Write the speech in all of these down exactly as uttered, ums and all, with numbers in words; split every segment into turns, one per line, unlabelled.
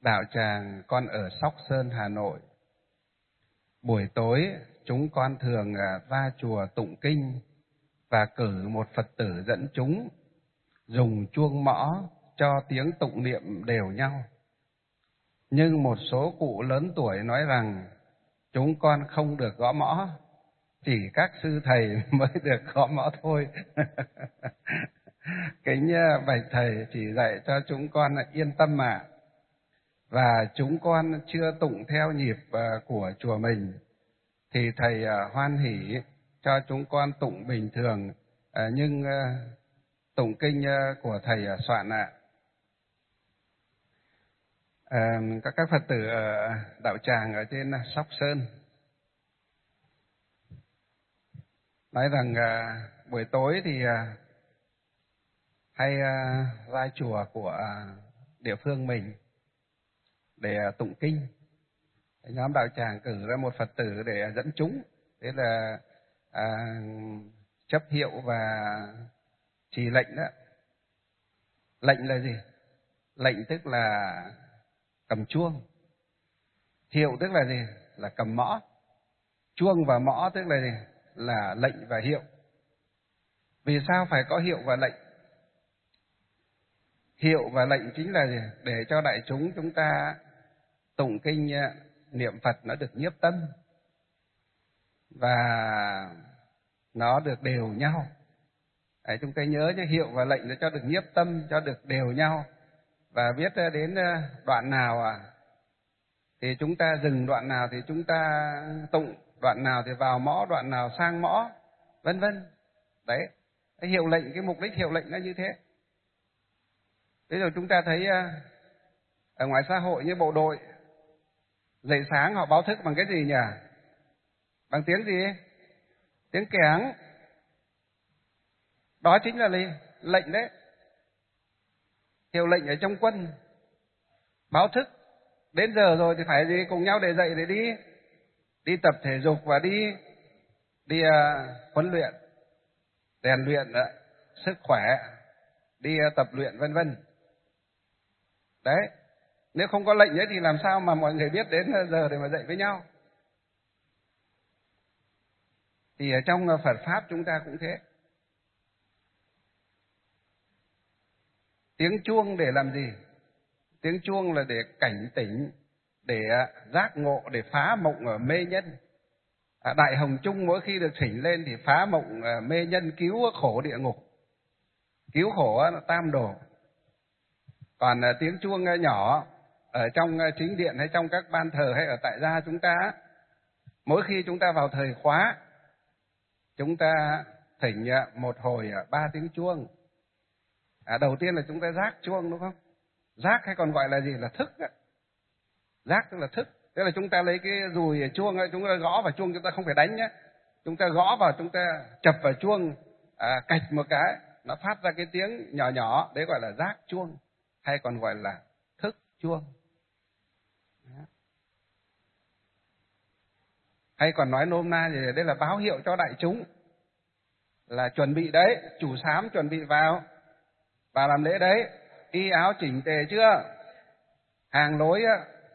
Đạo tràng con ở Sóc Sơn, Hà Nội. Buổi tối chúng con thường ra chùa tụng kinh và cử một Phật tử dẫn chúng dùng chuông mõ cho tiếng tụng niệm đều nhau. Nhưng một số cụ lớn tuổi nói rằng chúng con không được gõ mõ, chỉ các sư thầy mới được gõ mõ thôi. Kính bạch thầy chỉ dạy cho chúng con yên tâm ạ. Và chúng con chưa tụng theo nhịp của chùa mình thì thầy hoan hỉ cho chúng con tụng bình thường, nhưng tụng kinh của thầy soạn ạ. À, các các Phật tử ở đạo tràng ở trên Sóc Sơn nói rằng à, buổi tối thì à, hay à, ra chùa của à, địa phương mình để à, tụng kinh. Nhóm đạo tràng cử ra một Phật tử để dẫn chúng, thế là à, chấp hiệu và trì lệnh đó. Lệnh là gì? Lệnh tức là cầm chuông. Hiệu tức là gì? Là cầm mõ. Chuông và mõ tức là gì? Là lệnh và hiệu. Vì sao phải có hiệu và lệnh? Hiệu và lệnh chính là gì? Để cho đại chúng chúng ta tụng kinh niệm Phật nó được nhiếp tâm và nó được đều nhau. Đấy, chúng ta nhớ nhé, hiệu và lệnh để cho được nhiếp tâm, cho được đều nhau. Và biết đến đoạn nào à, thì chúng ta dừng, đoạn nào thì chúng ta tụng, đoạn nào thì vào mõ, đoạn nào sang mõ, vân vân. Đấy, cái hiệu lệnh, cái mục đích hiệu lệnh nó như thế. Bây giờ chúng ta thấy ở ngoài xã hội như bộ đội dậy sáng họ báo thức bằng cái gì nhỉ? Bằng tiếng gì? Tiếng kẻng. Đó chính là lệnh đấy. Hiệu lệnh ở trong quân. Báo thức đến giờ rồi thì phải gì? Cùng nhau để dậy để đi đi tập thể dục và đi đi uh, huấn luyện, rèn luyện uh, sức khỏe, đi uh, tập luyện vân vân. Đấy, nếu không có lệnh ấy thì làm sao mà mọi người biết đến giờ để mà dậy với nhau? Thì ở trong uh, Phật pháp chúng ta cũng thế. Tiếng chuông để làm gì? Tiếng chuông là để cảnh tỉnh, để giác ngộ, để phá mộng ở mê nhân. À, Đại Hồng Chung mỗi khi được thỉnh lên thì phá mộng mê nhân, cứu khổ địa ngục, cứu khổ tam đồ. Còn tiếng chuông nhỏ ở trong chính điện hay trong các ban thờ hay ở tại gia chúng ta, mỗi khi chúng ta vào thời khóa, chúng ta thỉnh một hồi ba tiếng chuông. À, đầu tiên là chúng ta giác chuông, đúng không? Giác hay còn gọi là gì? Là thức. Giác tức là thức. Tức là chúng ta lấy cái dùi chuông, chúng ta gõ vào chuông, chúng ta không phải đánh nhé. Chúng ta gõ vào, chúng ta chập vào chuông, à, cạch một cái, nó phát ra cái tiếng nhỏ nhỏ, đấy gọi là giác chuông, hay còn gọi là thức chuông. Hay còn nói nôm na gì, đây là báo hiệu cho đại chúng là chuẩn bị đấy, chủ sám chuẩn bị vào và làm lễ đấy. Y áo chỉnh tề chưa? Hàng lối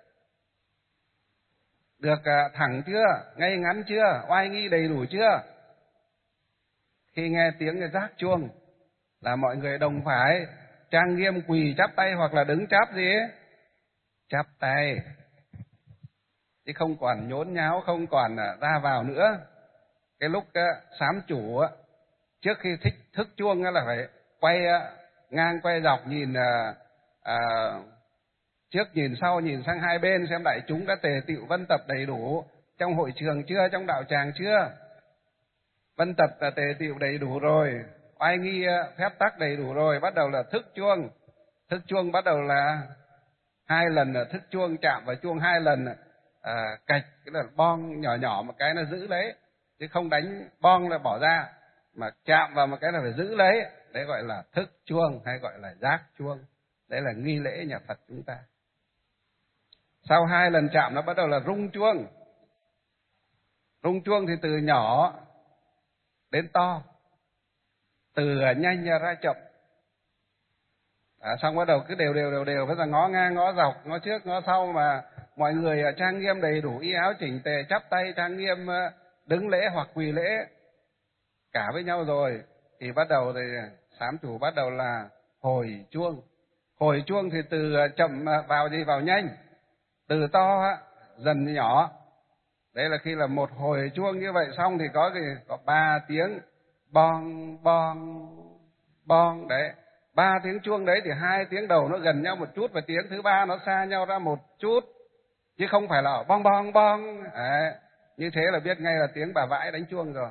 được thẳng chưa? Ngay ngắn chưa? Oai nghi đầy đủ chưa? Khi nghe tiếng cái giác chuông là mọi người đồng phải trang nghiêm quỳ chắp tay hoặc là đứng chắp gì ấy? Chắp tay. Chứ không còn nhốn nháo, không còn ra vào nữa. Cái lúc sám chủ trước khi thích thức chuông là phải quay ngang quay dọc, nhìn à, à, trước nhìn sau, nhìn sang hai bên xem đại chúng đã tề tựu vân tập đầy đủ trong hội trường chưa, trong đạo tràng chưa. Vân tập là tề tựu đầy đủ rồi, oai nghi phép tắc đầy đủ rồi, bắt đầu là thức chuông. Thức chuông bắt đầu là hai lần là thức chuông, chạm vào chuông hai lần, à, cạch cái là bong nhỏ nhỏ một cái nó giữ lấy, chứ không đánh bong là bỏ ra, mà chạm vào một cái là phải giữ lấy. Đấy gọi là thức chuông hay gọi là giác chuông. Đấy là nghi lễ nhà Phật chúng ta. Sau hai lần chạm nó bắt đầu là rung chuông. Rung chuông thì từ nhỏ đến to, từ nhanh ra chậm. À, xong bắt đầu cứ đều đều đều đều, bây giờ ngó ngang ngó dọc, ngó trước ngó sau, mà mọi người trang nghiêm đầy đủ y áo chỉnh tề, chắp tay trang nghiêm, đứng lễ hoặc quỳ lễ cả với nhau rồi, thì bắt đầu thì sám chủ bắt đầu là hồi chuông. Hồi chuông thì từ chậm vào gì vào nhanh, từ to dần nhỏ. Đấy là khi là một hồi chuông như vậy xong thì có gì có ba tiếng bong bong bong. Đấy, ba tiếng chuông đấy thì hai tiếng đầu nó gần nhau một chút và tiếng thứ ba nó xa nhau ra một chút, chứ không phải là bong bong bong. Đấy, như thế là biết ngay là tiếng bà vãi đánh chuông rồi.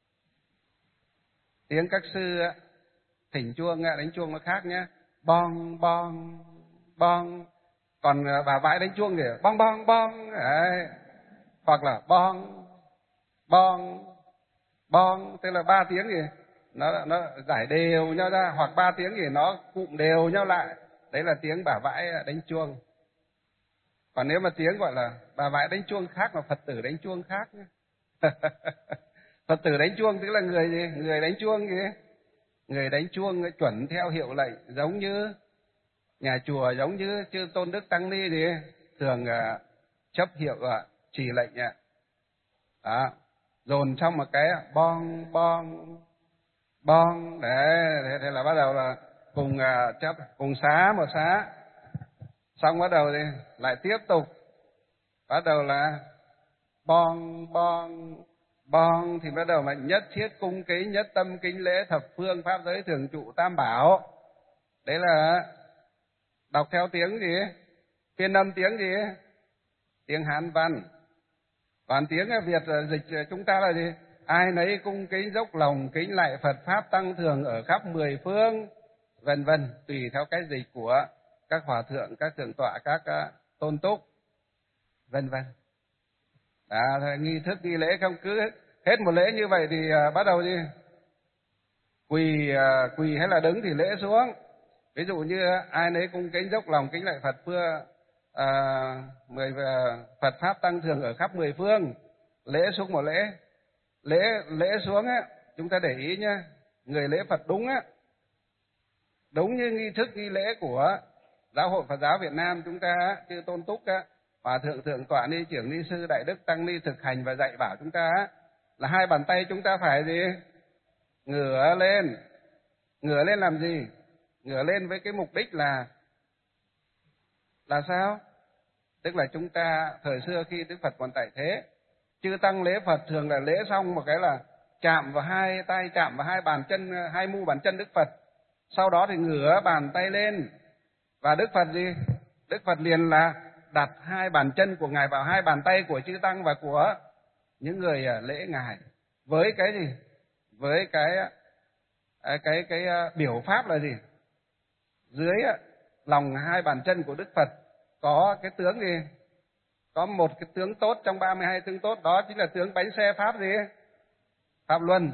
Tiếng các sư thỉnh chuông đánh chuông nó khác nhé, bong bong bong. Còn bà vãi đánh chuông thì bong bong bong. Đấy, hoặc là bong bong bong, tức là ba tiếng thì nó nó giải đều nhau ra, hoặc ba tiếng thì nó cụm đều nhau lại. Đấy là tiếng bà vãi đánh chuông. Còn nếu mà tiếng gọi là bà vãi đánh chuông khác, mà Phật tử đánh chuông khác nhé. Phật tử đánh chuông tức là người gì? Người đánh chuông gì? Người đánh chuông chuẩn theo hiệu lệnh, giống như nhà chùa, giống như chư tôn đức tăng ni gì thường uh, chấp hiệu uh, chỉ lệnh ạ. Đó, dồn xong một cái bong bong bong. Đấy, thế, thế là bắt đầu là cùng uh, chấp, cùng xá một xá. Xong bắt đầu thì lại tiếp tục, bắt đầu là bong bong bong, thì bắt đầu là nhất thiết cung kính, nhất tâm kính lễ thập phương pháp giới thường trụ tam bảo. Đấy là đọc theo tiếng gì? Phiên âm tiếng gì? Tiếng Hán văn. Còn tiếng Việt dịch chúng ta là gì? Ai nấy cung kính dốc lòng kính lạy Phật pháp tăng thường ở khắp mười phương, vân vân, tùy theo cái dịch của các hòa thượng, các thượng tọa, các uh, tôn túc, vân vân. À, nghi thức nghi lễ không, cứ hết một lễ như vậy thì uh, bắt đầu đi quỳ, uh, quỳ hay là đứng thì lễ xuống. Ví dụ như uh, ai nấy cung kính dốc lòng kính lạy Phật phương uh, mười uh, Phật pháp tăng thường ở khắp mười phương, lễ xuống một lễ. Lễ lễ xuống á, chúng ta để ý nhá, người lễ Phật đúng á, đúng như nghi thức nghi lễ của Giáo hội Phật giáo Việt Nam chúng ta, chư tôn túc á, hòa thượng thượng tọa ni trưởng ni sư đại đức tăng ni thực hành và dạy bảo chúng ta á, là hai bàn tay chúng ta phải gì? Ngửa lên. Ngửa lên làm gì? Ngửa lên với cái mục đích là là sao? Tức là chúng ta thời xưa khi Đức Phật còn tại thế, chư tăng lễ Phật thường là lễ xong một cái là chạm vào hai tay, chạm vào hai bàn chân, hai mu bàn chân Đức Phật, sau đó thì ngửa bàn tay lên, và Đức Phật gì? Đức Phật liền là đặt hai bàn chân của ngài vào hai bàn tay của chư tăng và của những người lễ ngài, với cái gì? Với cái cái cái, cái biểu pháp là gì? Dưới lòng hai bàn chân của Đức Phật có cái tướng gì? Có một cái tướng tốt trong ba mươi hai tướng tốt, đó chính là tướng bánh xe pháp gì? Pháp luân.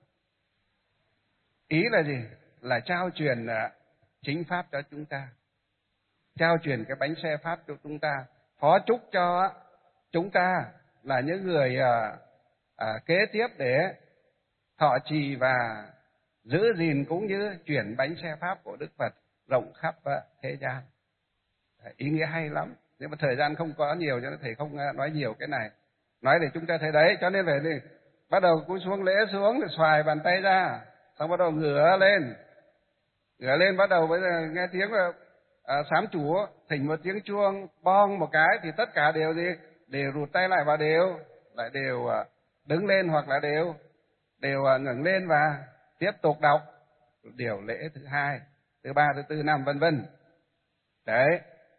Ý là gì? Là trao truyền chính pháp cho chúng ta, trao truyền cái bánh xe pháp cho chúng ta, phó chúc cho chúng ta là những người à, à, kế tiếp để thọ trì và giữ gìn cũng như chuyển bánh xe pháp của Đức Phật rộng khắp thế gian. Ý nghĩa hay lắm, nhưng mà thời gian không có nhiều cho nên thầy không nói nhiều cái này, nói để chúng ta thấy đấy. Cho nên phải đi bắt đầu cúi xuống lễ xuống, rồi xoài bàn tay ra, xong bắt đầu ngửa lên, ngửa lên bắt đầu bây giờ nghe tiếng là à, sám chủ thỉnh một tiếng chuông bong một cái thì tất cả đều gì? Đều rụt tay lại và đều lại đều à, đứng lên hoặc là đều đều à, ngẩng lên và tiếp tục đọc điều lễ thứ hai, thứ ba, thứ tư, năm, vân vân. Đấy,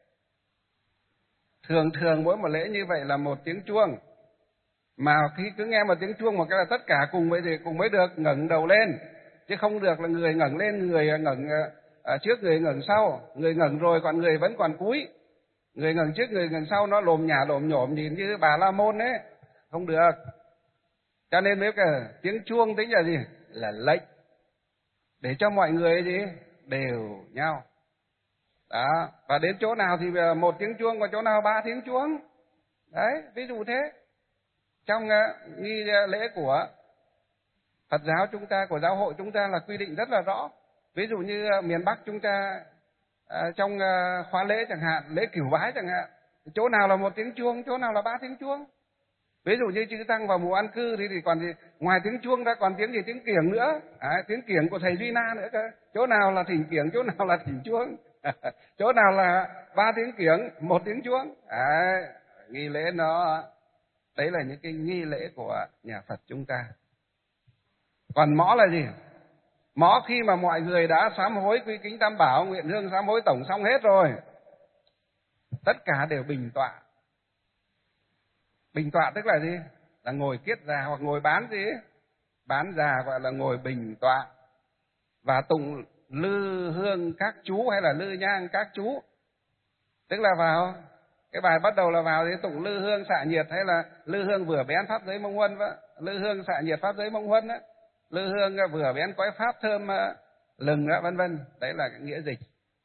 thường thường mỗi một lễ như vậy là một tiếng chuông, mà khi cứ nghe một tiếng chuông một cái là tất cả cùng với gì? Cùng mới được ngẩng đầu lên, chứ không được là người ngẩng lên, người ngẩng à, trước, người ngẩng sau, người ngẩng rồi còn người vẫn còn cúi, người ngẩng trước người ngẩng sau, nó lồm nhả lồm nhổm nhìn như Bà La Môn ấy, không được. Cho nên nếu cả tiếng chuông tính là gì? Là lệnh để cho mọi người gì? Đều nhau. Đó, và đến chỗ nào thì một tiếng chuông, còn chỗ nào ba tiếng chuông. Đấy, ví dụ thế. Trong uh, nghi lễ của Phật giáo chúng ta, của giáo hội chúng ta là quy định rất là rõ. Ví dụ như uh, miền Bắc chúng ta à, trong à, khóa lễ chẳng hạn, lễ cửu bái chẳng hạn, chỗ nào là một tiếng chuông, chỗ nào là ba tiếng chuông. Ví dụ như chư tăng vào mùa an cư thì, thì còn gì, ngoài tiếng chuông ra còn tiếng gì, tiếng kiểng nữa, à, tiếng kiểng của thầy Duy Na nữa cơ. Chỗ nào là thỉnh kiểng, chỗ nào là thỉnh chuông, chỗ nào là ba tiếng kiểng, một tiếng chuông. À, nghi lễ nó, đấy là những cái nghi lễ của nhà Phật chúng ta. Còn mõ là gì? Mõ khi mà mọi người đã sám hối quy kính tam bảo, nguyện hương sám hối tổng xong hết rồi, tất cả đều bình tọa. Bình tọa tức là gì? Là ngồi kiết già hoặc ngồi bán gì? Bán già gọi là ngồi bình tọa. Và tụng lư hương các chú hay là lư nhang các chú. Tức là vào, cái bài bắt đầu là vào thì tụng lư hương xạ nhiệt, hay là lư hương vừa bén pháp giới mông huân đó. Lư hương xạ nhiệt pháp giới mông huân đó. Lư hương vừa bén cõi pháp thơm lừng đó, vân vân. Đấy là cái nghĩa dịch.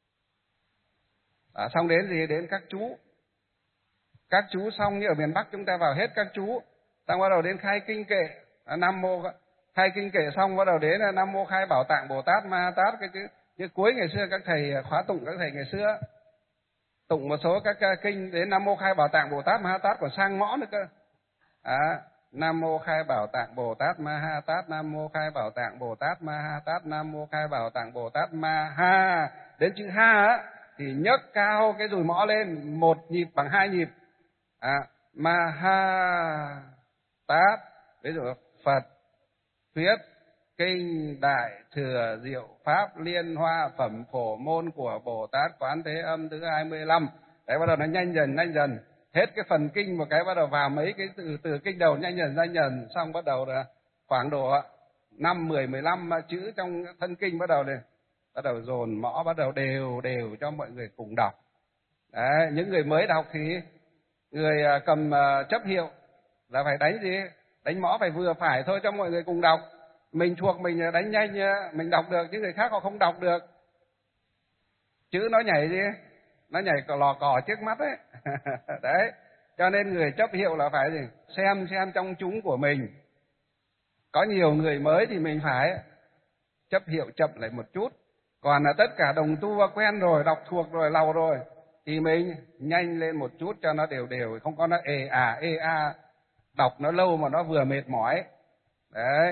À, xong đến gì? Đến các chú. Các chú xong như ở miền Bắc chúng ta vào hết các chú, xong bắt đầu đến khai kinh kệ, à, Nam Mô, khai kinh kệ xong bắt đầu đến là Nam Mô Khai Bảo Tạng Bồ Tát Ma Tát, cái chữ như cuối ngày xưa các thầy khóa tụng, các thầy ngày xưa tụng một số các kinh đến Nam Mô Khai Bảo Tạng Bồ Tát Ma Tát còn sang mõ nữa cơ. À, Nam Mô Khai Bảo Tạng Bồ Tát Ma Ha Tát, Nam Mô Khai Bảo Tạng Bồ Tát Ma Ha Tát, Nam Mô Khai Bảo Tạng Bồ Tát Ma Ha. Đến chữ Ha á thì nhấc cao cái dùi mõ lên một nhịp bằng hai nhịp. À, Ma Ha Tát, ví dụ Phật thuyết kinh đại thừa diệu pháp liên hoa phẩm phổ môn của Bồ Tát Quán Thế Âm thứ hai mươi lăm. Đấy, bắt đầu nó nhanh dần nhanh dần, hết cái phần kinh một cái bắt đầu vào mấy cái từ từ kinh đầu nhanh dần nhanh dần, xong bắt đầu là khoảng độ năm mười mười lăm chữ trong thân kinh bắt đầu lên, bắt đầu dồn mõ, bắt đầu đều đều cho mọi người cùng đọc. Đấy, những người mới đọc thì người cầm chấp hiệu là phải đánh gì? Đánh mõ phải vừa phải thôi cho mọi người cùng đọc. Mình thuộc mình đánh nhanh mình đọc được, chứ người khác họ không đọc được. Chữ nó nhảy gì? Nó nhảy cò lò cò trước mắt ấy. Đấy, cho nên người chấp hiệu là phải gì? Xem xem trong chúng của mình. Có nhiều người mới thì mình phải chấp hiệu chậm lại một chút. Còn là tất cả đồng tu quen rồi, đọc thuộc rồi, lầu rồi, thì mình nhanh lên một chút cho nó đều đều, không có nó ê à ê a, đọc nó lâu mà nó vừa mệt mỏi. Đấy.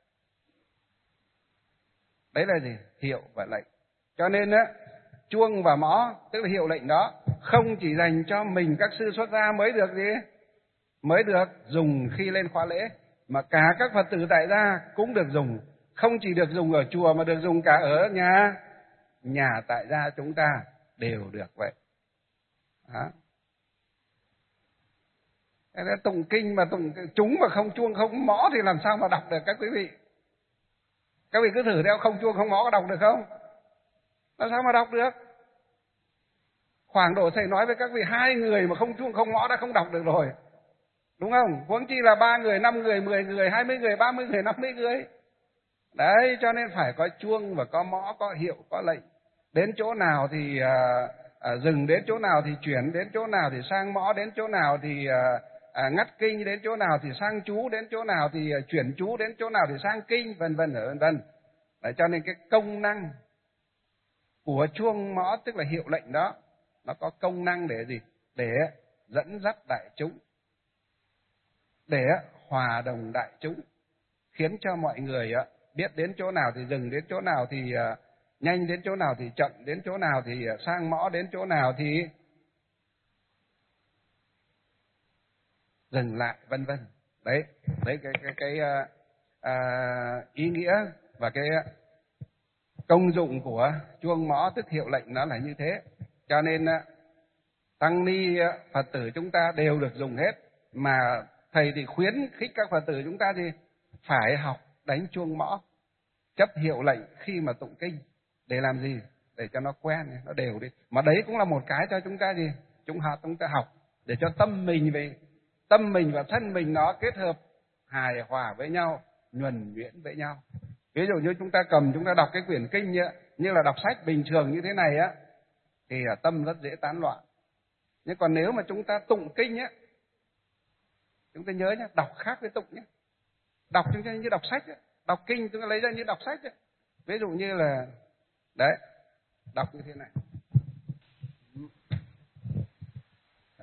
Đấy là gì? Hiệu và lệnh. Cho nên á, chuông và mõ tức là hiệu lệnh đó, không chỉ dành cho mình các sư xuất gia mới được gì? Mới được dùng khi lên khóa lễ, mà cả các Phật tử tại gia cũng được dùng. Không chỉ được dùng ở chùa mà được dùng cả ở nhà, nhà tại gia chúng ta đều được vậy. Đó. Tụng kinh mà tụng chúng mà không chuông không mõ thì làm sao mà đọc được các quý vị? Các vị cứ thử theo, không chuông không mõ có đọc được không? Làm sao mà đọc được? Khoảng độ thầy nói với các vị, hai người mà không chuông không mõ đã không đọc được rồi, đúng không? Huống chi là ba người, năm người, mười người, hai mươi người, ba mươi người, năm mươi người. Đấy, cho nên phải có chuông và có mõ, có hiệu, có lệnh. Đến chỗ nào thì à, à, dừng, đến chỗ nào thì chuyển, đến chỗ nào thì sang mõ, đến chỗ nào thì à, à, ngắt kinh, đến chỗ nào thì sang chú, đến chỗ nào thì à, chuyển chú, đến chỗ nào thì sang kinh, vân vân vân vân. Đấy, cho nên cái công năng của chuông mõ tức là hiệu lệnh đó, nó có công năng để gì? Để dẫn dắt đại chúng, để hòa đồng đại chúng, khiến cho mọi người biết đến chỗ nào thì dừng, đến chỗ nào thì nhanh, đến chỗ nào thì chậm, đến chỗ nào thì sang mõ, đến chỗ nào thì dừng lại, vân vân. Đấy, đấy cái cái cái à, ý nghĩa và cái công dụng của chuông mõ tức hiệu lệnh nó là như thế. Cho nên tăng ni Phật tử chúng ta đều được dùng hết, mà thầy thì khuyến khích các Phật tử chúng ta thì phải học đánh chuông mõ, chấp hiệu lệnh khi mà tụng kinh. Để làm gì? Để cho nó quen, nó đều đi. Mà đấy cũng là một cái cho chúng ta gì? Chúng học, chúng ta học để cho tâm mình về tâm mình và thân mình nó kết hợp hài hòa với nhau, nhuần nhuyễn với nhau. Ví dụ như chúng ta cầm, chúng ta đọc cái quyển kinh như, như là đọc sách bình thường như thế này á, thì tâm rất dễ tán loạn. Nhưng còn nếu mà chúng ta tụng kinh á, chúng ta nhớ nhé, đọc khác với tụng nhé. Đọc chúng ta như đọc sách á, đọc kinh chúng ta lấy ra như đọc sách á. Ví dụ như là đấy, đọc như thế này.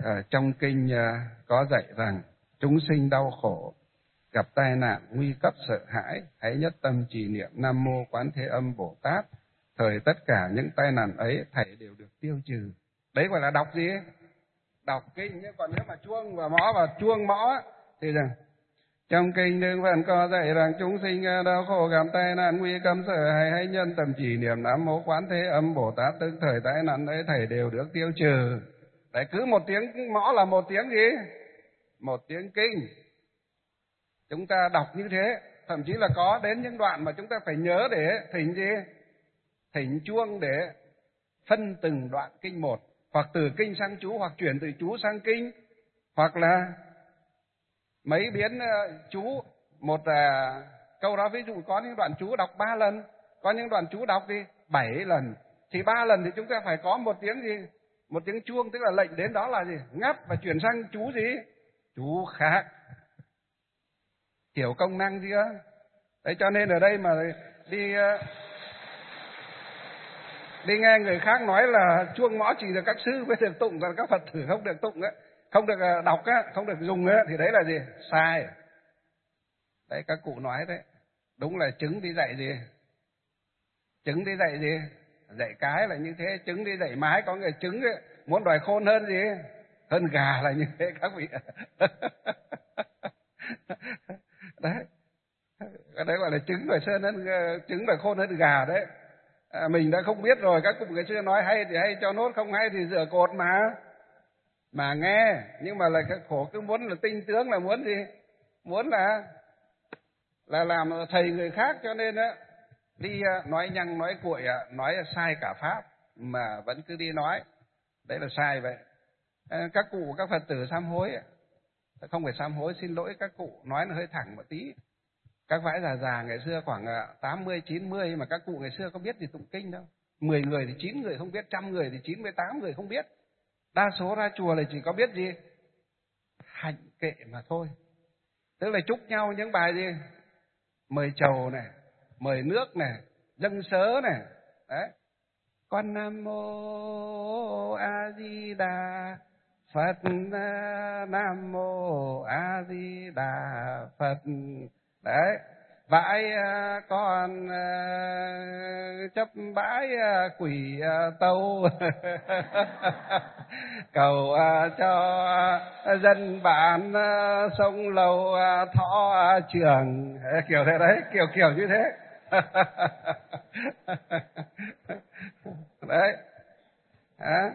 À, trong kinh à, có dạy rằng chúng sinh đau khổ, gặp tai nạn, nguy cấp sợ hãi, hãy nhất tâm trì niệm Nam Mô Quán Thế Âm Bồ Tát. Thời tất cả những tai nạn ấy thảy đều được tiêu trừ. Đấy gọi là đọc gì? Đọc kinh. Nhưng còn nếu mà chuông và mõ và chuông mõ thì rằng trong kinh Đức Phật có dạy rằng chúng sinh đau khổ gặp tai nạn nguy cấp sợ hãi, hãy nhân tâm trì niệm Nam Mô Quán Thế Âm Bồ Tát, tức thời tai nạn ấy thảy đều được tiêu trừ. Đấy, cứ một tiếng mõ là một tiếng gì? Một tiếng kinh. Chúng ta đọc như thế, thậm chí là có đến những đoạn mà chúng ta phải nhớ để thỉnh gì? Thỉnh chuông để phân từng đoạn kinh một, hoặc từ kinh sang chú, hoặc chuyển từ chú sang kinh, hoặc là mấy biến chú một uh, câu đó. Ví dụ có những đoạn chú đọc ba lần, có những đoạn chú đọc đi bảy lần, thì ba lần thì chúng ta phải có một tiếng gì? Một tiếng chuông, tức là lệnh đến đó là gì? Ngắt và chuyển sang chú gì? Chú khác. Hiểu công năng chưa? Đấy, cho nên ở đây mà đi đi nghe người khác nói là chuông mõ chỉ được các sư mới được tụng, còn các Phật tử không được tụng á, không được đọc á, không được dùng á, thì đấy là gì? Sai. Đấy, các cụ nói đấy, đúng là trứng đi dạy gì? Trứng đi dạy gì? Dạy cái là như thế, trứng đi dạy mái. Có người trứng ấy, muốn đòi khôn hơn gì? Hơn gà là như thế các vị. Đấy, cái đấy gọi là trứng đòi sơn hơn, trứng đòi khôn hơn gà đấy. À, mình đã không biết rồi, các cụ ngày xưa nói hay thì hay cho nốt, không hay thì rửa cột mà mà nghe. Nhưng mà là cái khổ cứ muốn là tinh tướng, là muốn gì? Muốn là là làm thầy người khác, cho nên á đi nói nhăng nói cuội, nói sai cả pháp mà vẫn cứ đi nói, đấy là sai. Vậy các cụ, các Phật tử sám hối, không phải sám hối, xin lỗi các cụ, nói nó hơi thẳng một tí. Các vãi già già ngày xưa khoảng tám mươi, chín mươi, mà các cụ ngày xưa có biết gì tụng kinh đâu. mười người thì chín người không biết, trăm người thì chín mươi tám người không biết. Đa số ra chùa là chỉ có biết gì? Hạnh kệ mà thôi. Tức là chúc nhau những bài gì? Mời trầu này, mời nước này, dâng sớ này. Đấy. Con Nam Mô A Di Đà Phật, Nam Mô A Di Đà Phật. Đấy, bãi con chấp bãi quỷ tâu cầu cho dân bản sông lâu thọ trường, kiểu thế đấy, kiểu kiểu như thế. Đấy. À,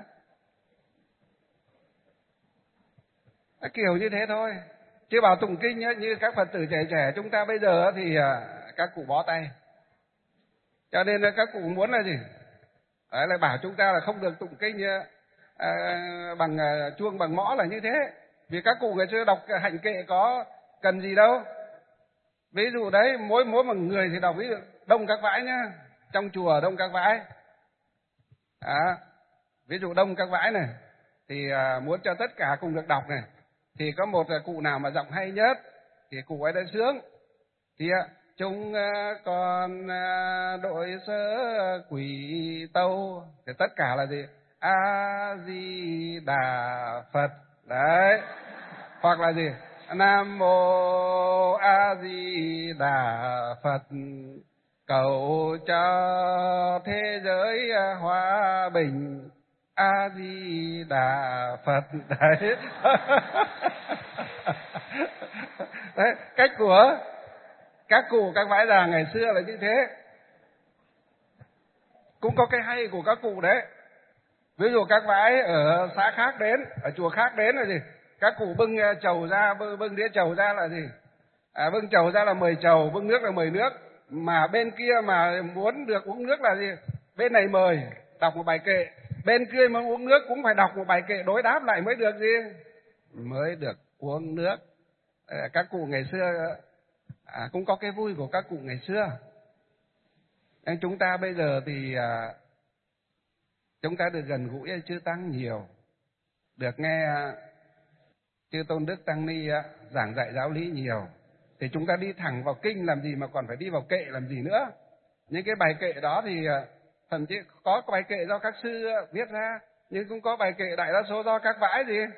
kiểu như thế thôi. Chứ bảo tụng kinh ấy, như các Phật tử trẻ trẻ chúng ta bây giờ thì các cụ bó tay. Cho nên là các cụ muốn là gì? Đấy, là bảo chúng ta là không được tụng kinh à, bằng à, chuông bằng mõ là như thế. Vì các cụ ngày xưa đọc hạnh kệ có cần gì đâu. Ví dụ đấy, mỗi mỗi một người thì đọc ví dụ đông các vãi nhá, trong chùa đông các vãi. À, ví dụ đông các vãi này thì à, muốn cho tất cả cùng được đọc này, thì có một cụ nào mà giọng hay nhất thì cụ ấy đã sướng. Thì chúng con đội sớ quỷ tâu, thì tất cả là gì? A Di Đà Phật. Đấy. Hoặc là gì? Nam Mô A Di Đà Phật, cầu cho thế giới hòa bình. A Di Đà Phật. Đấy. Đấy, cách của các cụ các vãi già ngày xưa là như thế. Cũng có cái hay của các cụ đấy. Ví dụ các vãi ở xã khác đến, ở chùa khác đến là gì? Các cụ bưng chầu ra, bưng, bưng đĩa chầu ra là gì? À, bưng chầu ra là mời chầu, bưng nước là mời nước. Mà bên kia mà muốn được uống nước là gì? Bên này mời, đọc một bài kệ. Bên kia mà uống nước cũng phải đọc một bài kệ đối đáp lại mới được gì? Mới được uống nước. À, các cụ ngày xưa à, cũng có cái vui của các cụ ngày xưa. Nhưng chúng ta bây giờ thì à, chúng ta được gần gũi với Chư Tăng nhiều, được nghe Chư Tôn Đức Tăng Ni giảng dạy giáo lý nhiều, thì chúng ta đi thẳng vào kinh làm gì mà còn phải đi vào kệ làm gì nữa. Những cái bài kệ đó thì thậm chí có bài kệ do các sư viết ra, nhưng cũng có bài kệ đại đa số do các vãi gì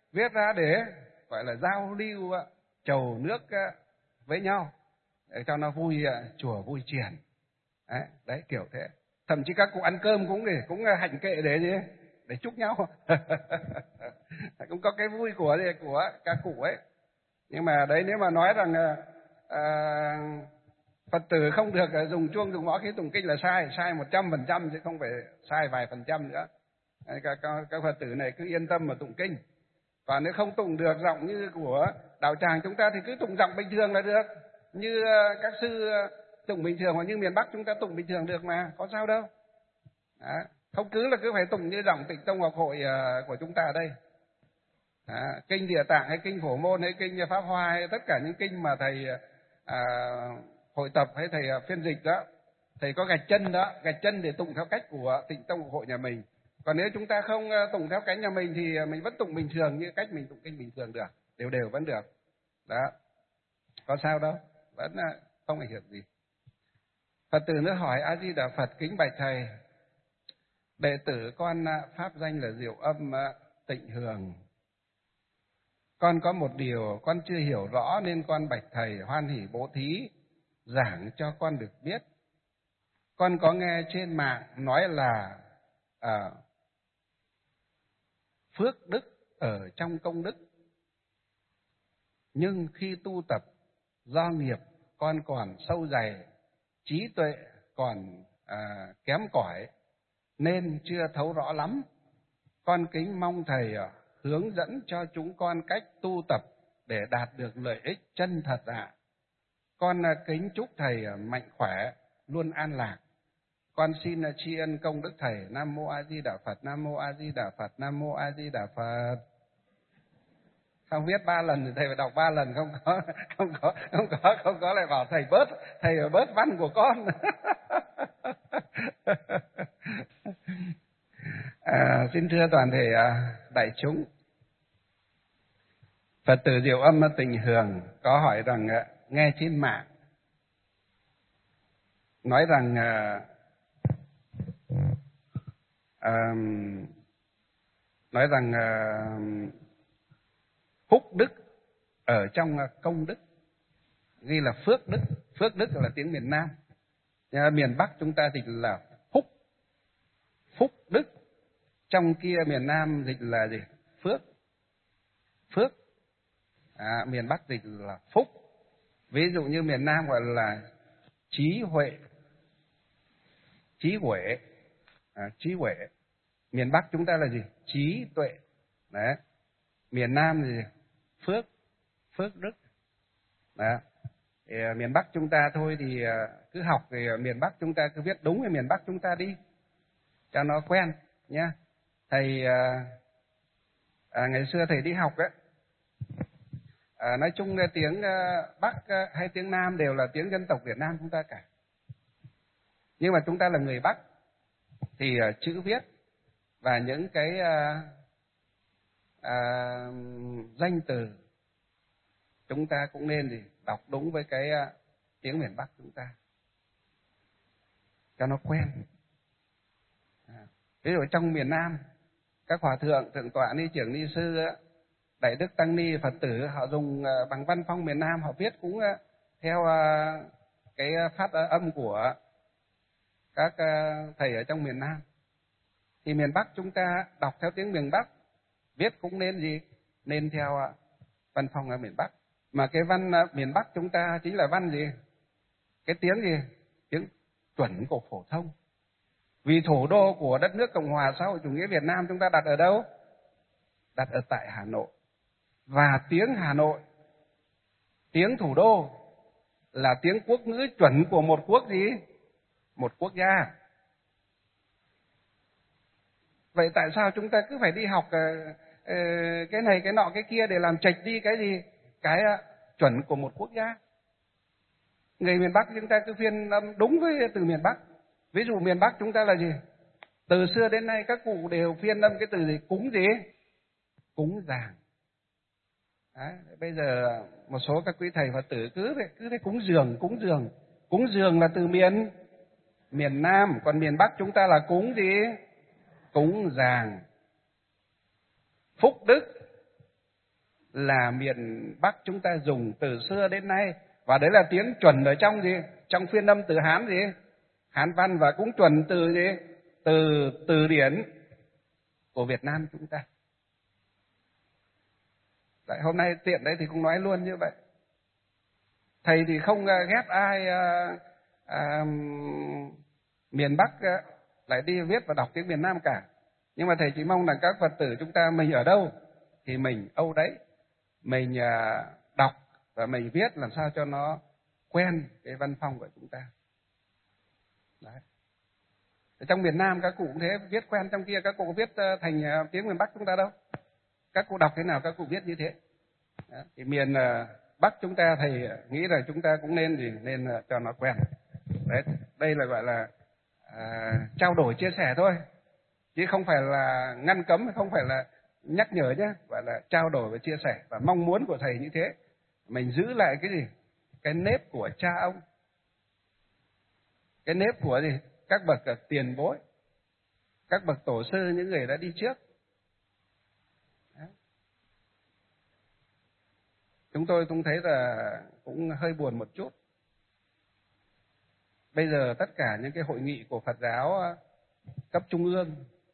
viết ra để gọi là giao lưu chầu nước với nhau để cho nó vui, chùa vui triển. Đấy, đấy kiểu thế. Thậm chí các cụ ăn cơm cũng để cũng hạnh kệ để gì, để chúc nhau. Cũng có cái vui của của các cụ ấy. Nhưng mà đấy, nếu mà nói rằng à, Phật tử không được dùng chuông dùng mõ khi tụng kinh là sai, sai một trăm phần trăm chứ không phải sai vài phần trăm nữa. Các, các, các Phật tử này cứ yên tâm mà tụng kinh. Còn nếu không tụng được giọng như của đạo tràng chúng ta thì cứ tụng giọng bình thường là được. Như các sư tụng bình thường, hoặc như miền Bắc chúng ta tụng bình thường được mà, có sao đâu. Đó. Không cứ là cứ phải tụng như giọng Tịnh Tông Học Hội của chúng ta ở đây. Đó. Kinh Địa Tạng hay kinh Phổ Môn hay kinh Pháp Hoa hay tất cả những kinh mà thầy à, hội tập hay thầy phiên dịch đó, thầy có gạch chân đó, gạch chân để tụng theo cách của Tịnh Tông Học Hội nhà mình. Còn nếu chúng ta không tụng theo cách nhà mình thì mình vẫn tụng bình thường như cách mình tụng kinh bình thường được, đều đều vẫn được. Đó, có sao đâu, vẫn không ảnh hưởng gì. Phật tử nữa hỏi: A Di Đà Phật, kính bạch thầy, đệ tử con pháp danh là Diệu Âm Tịnh Hường. Con có một điều con chưa hiểu rõ nên con bạch thầy hoan hỷ bố thí giảng cho con được biết. Con có nghe trên mạng nói là à, phước đức ở trong công đức, nhưng khi tu tập do nghiệp con còn sâu dày, trí tuệ còn à, kém cỏi nên chưa thấu rõ lắm. Con kính mong thầy à, hướng dẫn cho chúng con cách tu tập để đạt được lợi ích chân thật ạ. Con à, kính chúc thầy à, mạnh khỏe, luôn an lạc. Con xin à, tri ân công đức thầy. Nam mô A Di Đà Phật, Nam mô A Di Đà Phật, Nam mô A Di Đà Phật. Không viết ba lần thì thầy phải đọc ba lần, không có không có không có không có lại bảo thầy bớt thầy bớt văn của con. À, xin thưa toàn thể à, đại chúng, Phật tử Diệu Âm Tịnh Hường có hỏi rằng à, nghe trên mạng nói rằng à, à, nói rằng à, phúc đức ở trong công đức, ghi là phước đức. Phước đức là tiếng miền Nam, miền Bắc chúng ta dịch là phúc phúc đức, trong kia miền Nam dịch là gì? Phước phước à, miền Bắc dịch là phúc. Ví dụ như miền Nam gọi là trí huệ, trí huệ à, trí huệ. Miền Bắc chúng ta là gì? Trí tuệ. Đấy. Miền Nam thì phước phước đức. Đó. Thì, uh, miền Bắc chúng ta thôi thì uh, cứ học thì uh, miền Bắc chúng ta cứ viết đúng với miền Bắc chúng ta đi cho nó quen nhá. Thầy uh, à, ngày xưa thầy đi học ấy, à, nói chung là tiếng uh, Bắc uh, hay tiếng Nam đều là tiếng dân tộc Việt Nam chúng ta cả. Nhưng mà chúng ta là người Bắc thì uh, chữ viết và những cái uh, uh, danh từ chúng ta cũng nên gì đọc đúng với cái uh, tiếng miền Bắc chúng ta cho nó quen. À, ví dụ trong miền Nam, các hòa thượng, thượng tọa, ni trưởng, ni sư, đại đức tăng ni, Phật tử họ dùng uh, bằng văn phong miền Nam, họ viết cũng uh, theo uh, cái phát âm của các uh, thầy ở trong miền Nam. Thì miền Bắc chúng ta đọc theo tiếng miền Bắc, viết cũng nên gì? Nên theo uh, văn phong ở miền Bắc. Mà cái văn uh, miền Bắc chúng ta chính là văn gì? Cái tiếng gì? Tiếng chuẩn của phổ thông. Vì thủ đô của đất nước Cộng hòa xã hội chủ nghĩa Việt Nam chúng ta đặt ở đâu? Đặt ở tại Hà Nội. Và tiếng Hà Nội, tiếng thủ đô là tiếng quốc ngữ chuẩn của một quốc gì? Một quốc gia. Vậy tại sao chúng ta cứ phải đi học uh, uh, cái này cái nọ cái kia để làm chệch đi cái gì? Cái uh, chuẩn của một quốc gia. Người miền Bắc chúng ta cứ phiên âm đúng với từ miền Bắc. Ví dụ miền Bắc chúng ta là gì? Từ xưa đến nay các cụ đều phiên âm cái từ gì? Cúng gì? Cúng dường. Đấy, bây giờ một số các quý thầy Phật tử cứ cứ thấy cúng dường, cúng dường. Cúng dường là từ miền miền Nam, còn miền Bắc chúng ta là cúng gì? Cúng dường. Phúc đức là miền Bắc chúng ta dùng từ xưa đến nay, và đấy là tiếng chuẩn ở trong gì? Trong phiên âm từ Hán gì? Hán văn, và cũng chuẩn từ gì? Từ từ điển của Việt Nam chúng ta. Đấy, hôm nay tiện đấy thì cũng nói luôn như vậy. Thầy thì không ghét ai à, à, miền Bắc à, lại đi viết và đọc tiếng miền Nam cả. Nhưng mà thầy chỉ mong là các Phật tử chúng ta, mình ở đâu thì mình âu đấy, mình à, đọc và mình viết làm sao cho nó quen cái văn phong của chúng ta. Đấy. Trong miền Nam các cụ cũng thế, viết quen, trong kia các cụ viết thành tiếng miền Bắc chúng ta đâu. Các cụ đọc thế nào các cụ viết như thế. Đấy. Thì miền Bắc chúng ta thầy nghĩ là chúng ta cũng nên gì, nên cho nó quen. Đấy, đây là gọi là à, trao đổi chia sẻ thôi, chứ không phải là ngăn cấm, không phải là nhắc nhở nhé, gọi là trao đổi và chia sẻ. Và mong muốn của thầy như thế, mình giữ lại cái gì, cái nếp của cha ông, cái nếp của gì, các bậc tiền bối, các bậc tổ sư, những người đã đi trước. Đấy. Chúng tôi cũng thấy là cũng hơi buồn một chút. Bây giờ tất cả những cái hội nghị của Phật giáo cấp trung ương,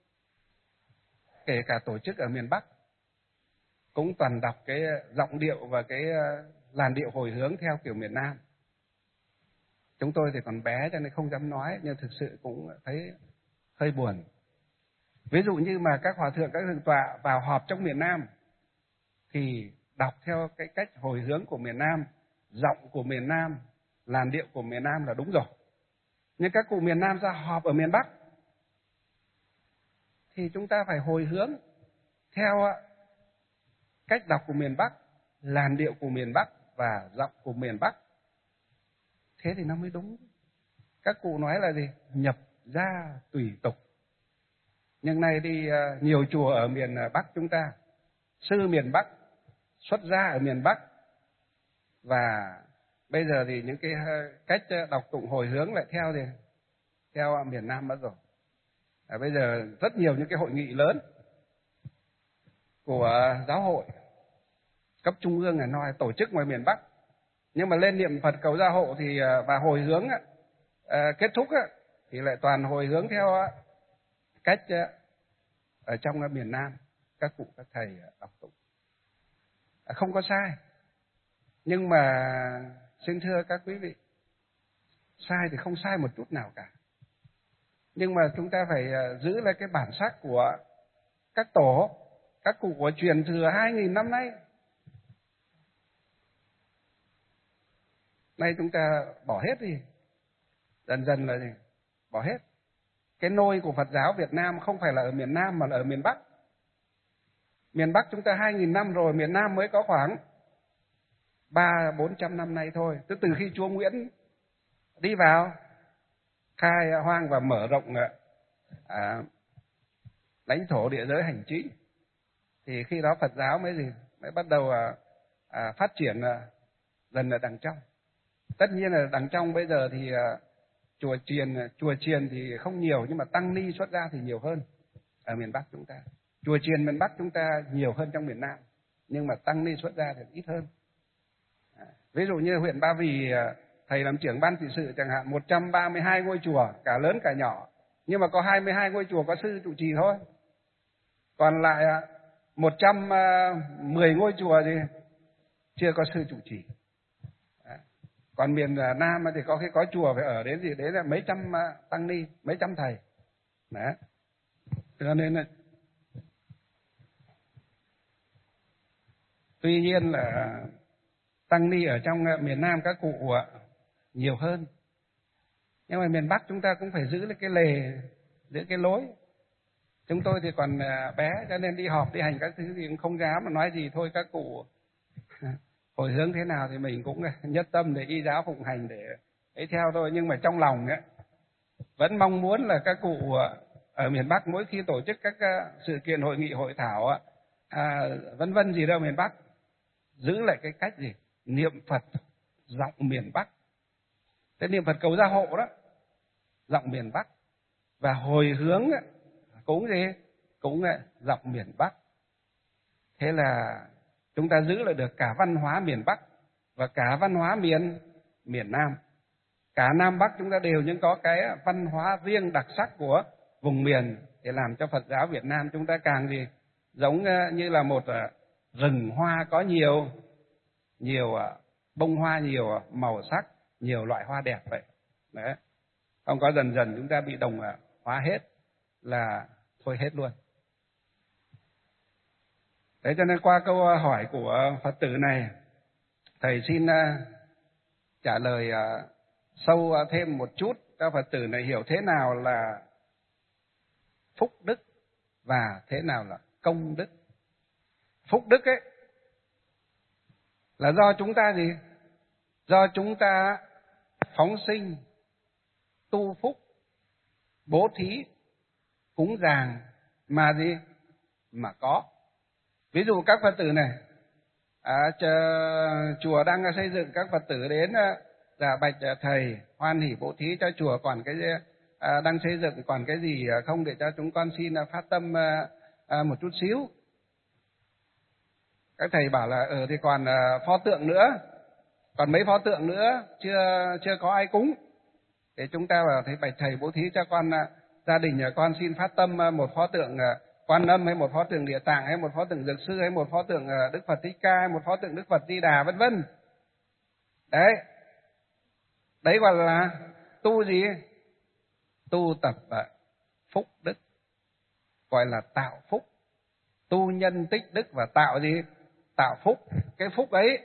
kể cả tổ chức ở miền Bắc, cũng toàn đọc cái giọng điệu và cái làn điệu hồi hướng theo kiểu miền Nam. Chúng tôi thì còn bé cho nên không dám nói, nhưng thực sự cũng thấy hơi buồn. Ví dụ như mà các hòa thượng, các thượng tọa vào họp trong miền Nam thì đọc theo cái cách hồi hướng của miền Nam, giọng của miền Nam, làn điệu của miền Nam là đúng rồi. Nhưng các cụ miền Nam ra họp ở miền Bắc thì chúng ta phải hồi hướng theo cách đọc của miền Bắc, làn điệu của miền Bắc và giọng của miền Bắc. Thế thì nó mới đúng. Các cụ nói là gì? Nhập gia tùy tục. Nhưng nay đi nhiều chùa ở miền Bắc chúng ta, sư miền Bắc, xuất gia ở miền Bắc, và bây giờ thì những cái cách đọc tụng hồi hướng lại theo thì theo miền Nam mất rồi. À, bây giờ rất nhiều những cái hội nghị lớn của giáo hội cấp trung ương là nói tổ chức ngoài miền Bắc, nhưng mà lên niệm Phật cầu gia hộ thì và hồi hướng à, kết thúc thì lại toàn hồi hướng theo cách ở trong miền Nam các cụ các thầy đọc tụng. À, không có sai, nhưng mà xin thưa các quý vị, sai thì không sai một chút nào cả, nhưng mà chúng ta phải giữ lại cái bản sắc của các tổ, các cụ của truyền thừa hai nghìn năm nay. Nay chúng ta bỏ hết đi, dần dần là gì? Bỏ hết. Cái nôi của Phật giáo Việt Nam không phải là ở miền Nam mà là ở miền Bắc. Miền Bắc chúng ta hai nghìn năm rồi, miền Nam mới có khoảng ba bốn trăm năm nay thôi. Tức từ khi Chúa Nguyễn đi vào khai hoang và mở rộng à, lãnh thổ địa giới hành chính, thì khi đó Phật giáo mới gì mới bắt đầu à, à, phát triển à, dần ở đằng trong. Tất nhiên là đằng trong bây giờ thì à, chùa chiền chùa chiền thì không nhiều, nhưng mà tăng ni xuất gia thì nhiều hơn ở miền Bắc chúng ta. Chùa chiền miền Bắc chúng ta nhiều hơn trong miền Nam, nhưng mà tăng ni xuất gia thì ít hơn. À, ví dụ như huyện Ba Vì, thầy làm trưởng ban trị sự chẳng hạn, một trăm ba mươi hai ngôi chùa, cả lớn cả nhỏ, nhưng mà có hai mươi hai ngôi chùa có sư trụ trì thôi. Còn lại một trăm mười ngôi chùa thì chưa có sư trụ trì. À, còn miền Nam thì có khi có chùa phải ở đến gì đấy là mấy trăm tăng ni, mấy trăm thầy. Đấy. Cho nên là tuy nhiên là tăng ni ở trong miền Nam các cụ nhiều hơn, nhưng mà miền Bắc chúng ta cũng phải giữ cái lề, giữ cái lối. Chúng tôi thì còn bé cho nên đi họp đi hành các thứ thì cũng không dám mà nói gì, thôi các cụ hồi hướng thế nào thì mình cũng nhất tâm để y giáo phụng hành để ấy theo thôi. Nhưng mà trong lòng ấy, vẫn mong muốn là các cụ ở miền Bắc mỗi khi tổ chức các sự kiện hội nghị hội thảo à, vân vân gì đâu miền Bắc, giữ lại cái cách gì niệm Phật giọng miền Bắc. Cái niệm Phật cầu gia hộ đó giọng miền Bắc, và hồi hướng cũng gì cũng giọng miền Bắc. Thế là chúng ta giữ lại được cả văn hóa miền Bắc và cả văn hóa miền miền Nam. Cả Nam Bắc chúng ta đều những có cái văn hóa riêng đặc sắc của vùng miền, để làm cho Phật giáo Việt Nam chúng ta càng gì giống như là một rừng hoa có nhiều nhiều bông hoa, nhiều màu sắc, nhiều loại hoa đẹp vậy. Đấy. Không có dần dần chúng ta bị đồng hóa hết là thôi hết luôn. Thế cho nên qua câu hỏi của Phật tử này, thầy xin trả lời sâu thêm một chút cho Phật tử này hiểu thế nào là phúc đức và thế nào là công đức. Phúc đức ấy là do chúng ta gì? Do chúng ta phóng sinh, tu phúc, bố thí, cúng dường mà gì? Mà có. Ví dụ các Phật tử này, à, chùa đang xây dựng, các Phật tử đến dạ bạch thầy hoan hỷ bố thí cho chùa, còn cái à, đang xây dựng còn cái gì không để cho chúng con xin phát tâm à, à, một chút xíu. Các thầy bảo là ờ ừ, thì còn à, pho tượng nữa, còn mấy pho tượng nữa chưa chưa có ai cúng. Để chúng ta bảo thầy bạch thầy bố thí cho con à, gia đình nhà con xin phát tâm à, một pho tượng à, Quan Âm, hay một pho tượng Địa Tạng, hay một pho tượng Dược Sư, hay một pho tượng à, Đức Phật Thích Ca, hay một pho tượng Đức Phật Di Đà, vân vân. Đấy. Đấy gọi là tu gì? Tu tập à, phúc đức, gọi là tạo phúc. Tu nhân tích đức và tạo gì? Tạo phúc. Cái phúc ấy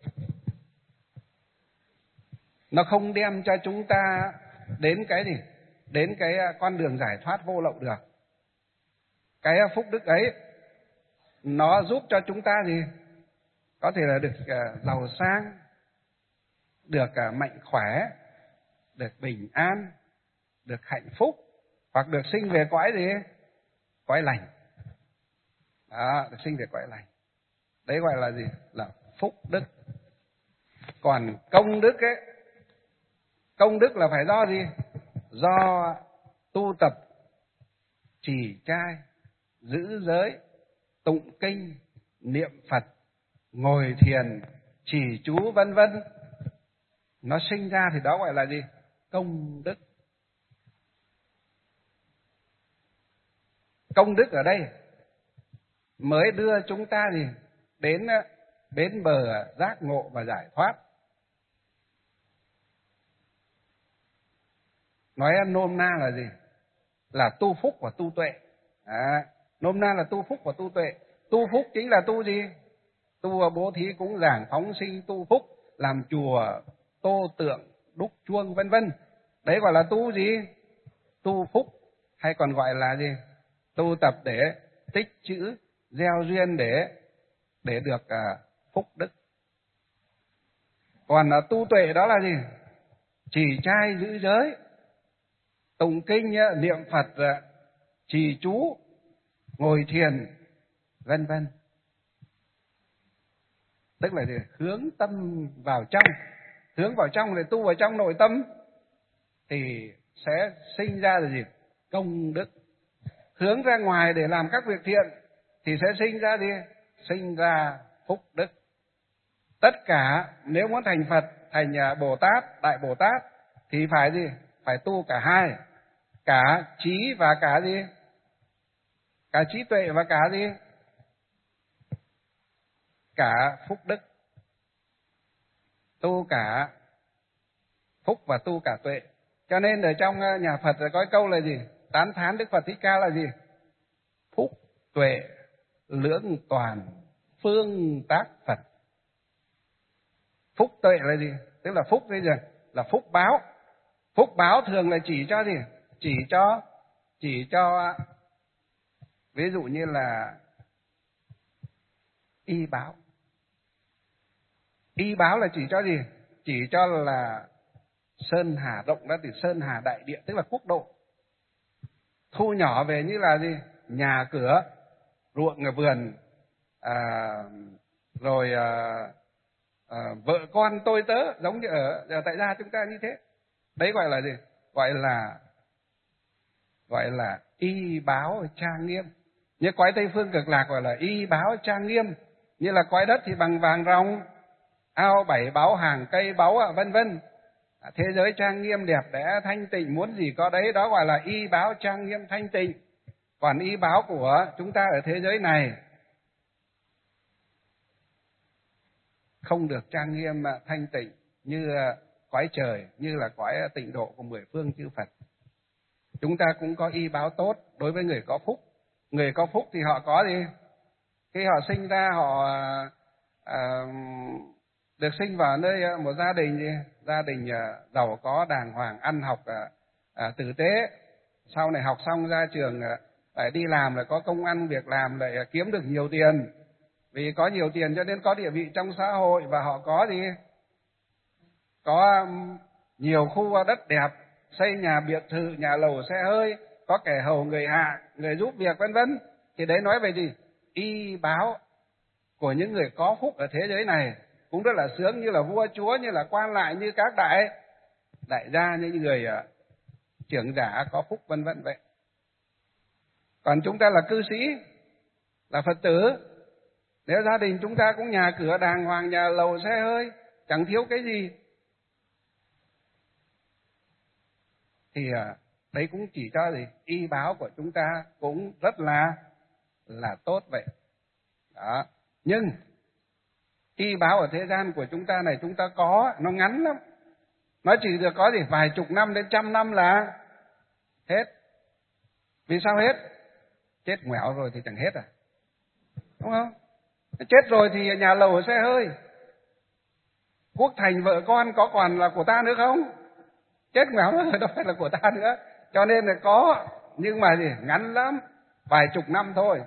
nó không đem cho chúng ta đến cái gì? Đến cái con đường giải thoát vô lậu được. Cái phúc đức ấy nó giúp cho chúng ta gì? Có thể là được giàu sang, được mạnh khỏe, được bình an, được hạnh phúc, hoặc được sinh về cõi gì? Cõi lành. Đó, được sinh về cõi lành. Đấy gọi là gì? Là phúc đức. Còn công đức ấy, công đức là phải do gì? Do tu tập, trì trai, giữ giới, tụng kinh, niệm Phật, ngồi thiền, trì chú vân vân. Nó sinh ra thì đó gọi là gì? Công đức. Công đức ở đây mới đưa chúng ta gì? Đến bến bờ giác ngộ và giải thoát. Nói nôm na là gì? Là tu phúc và tu tuệ. À, nôm na là tu phúc và tu tuệ. Tu phúc chính là tu gì? Tu bố thí cúng dường, phóng sinh, tu phúc, làm chùa, tô tượng, đúc chuông vân vân. Đấy gọi là tu gì? Tu phúc, hay còn gọi là gì? Tu tập để tích trữ, gieo duyên để để được à, phúc đức. Còn à, tu tuệ đó là gì? Trì trai giữ giới, tụng kinh, niệm Phật, trì chú, ngồi thiền vân vân. Tức là gì? Hướng tâm vào trong, hướng vào trong để tu vào trong nội tâm thì sẽ sinh ra là gì? Công đức. Hướng ra ngoài để làm các việc thiện thì sẽ sinh ra gì? Sinh ra phúc đức. Tất cả nếu muốn thành Phật, thành Bồ Tát, Đại Bồ Tát thì phải gì? Phải tu cả hai, cả trí và cả gì? Cả trí tuệ và cả gì? Cả phúc đức. Tu cả phúc và tu cả tuệ. Cho nên ở trong nhà Phật có câu là gì? Tán thán Đức Phật Thích Ca là gì? Phúc tuệ lưỡng toàn phương tác Phật. Phúc tuệ là gì? Tức là phúc bây giờ là phúc báo. Phúc báo thường là chỉ cho gì? Chỉ cho chỉ cho ví dụ như là y báo. Y báo là chỉ cho gì? Chỉ cho là sơn hà rộng ra từ sơn hà đại địa, tức là quốc độ. Thu nhỏ về như là gì? Nhà cửa, ruộng vườn, à, rồi à, à, vợ con tôi tớ, giống như ở, ở tại gia chúng ta như thế. Đấy gọi là gì? Gọi là gọi là y báo trang nghiêm. Như cõi Tây Phương Cực Lạc gọi là y báo trang nghiêm. như là cõi đất thì bằng vàng ròng, ao bảy báu, hàng cây báu, vân vân. Thế giới trang nghiêm đẹp đẽ thanh tịnh, muốn gì có đấy, đó gọi là y báo trang nghiêm thanh tịnh. Còn y báo của chúng ta ở thế giới này không được trang nghiêm thanh tịnh như cõi trời, như là cõi tịnh độ của mười phương chư Phật. Chúng ta cũng có y báo tốt đối với người có phúc. Người có phúc thì họ có gì? Khi họ sinh ra, họ à, được sinh vào nơi một gia đình gì? Gia đình à, giàu có, đàng hoàng, ăn học à, à, tử tế. Sau này học xong ra trường à, lại đi làm, lại có công ăn việc làm, lại kiếm được nhiều tiền. Vì có nhiều tiền cho nên có địa vị trong xã hội, và họ có gì? Có nhiều khu đất đẹp, xây nhà biệt thự, nhà lầu xe hơi, có kẻ hầu người hạ, người giúp việc vân vân. Thì đấy nói về gì? Y báo của những người có phúc ở thế giới này cũng rất là sướng, như là vua chúa, như là quan lại, như các đại đại gia, như người uh, trưởng giả có phúc vân vân vậy. Còn chúng ta là cư sĩ, là Phật tử, nếu gia đình chúng ta cũng nhà cửa đàng hoàng, nhà lầu xe hơi, chẳng thiếu cái gì, thì uh, đấy cũng chỉ cho gì? Y báo của chúng ta cũng rất là là tốt vậy. Đó. Nhưng y báo ở thế gian của chúng ta này chúng ta có, nó ngắn lắm. Nó chỉ được có gì? Vài chục năm đến trăm năm là hết. Vì sao hết? Chết ngoẻo rồi thì chẳng hết à? Đúng không? Chết rồi thì nhà lầu xe hơi, quốc thành vợ con có còn là của ta nữa không? Chết ngoẻo rồi đâu phải là của ta nữa. Cho nên là có, nhưng mà gì? Ngắn lắm, vài chục năm thôi.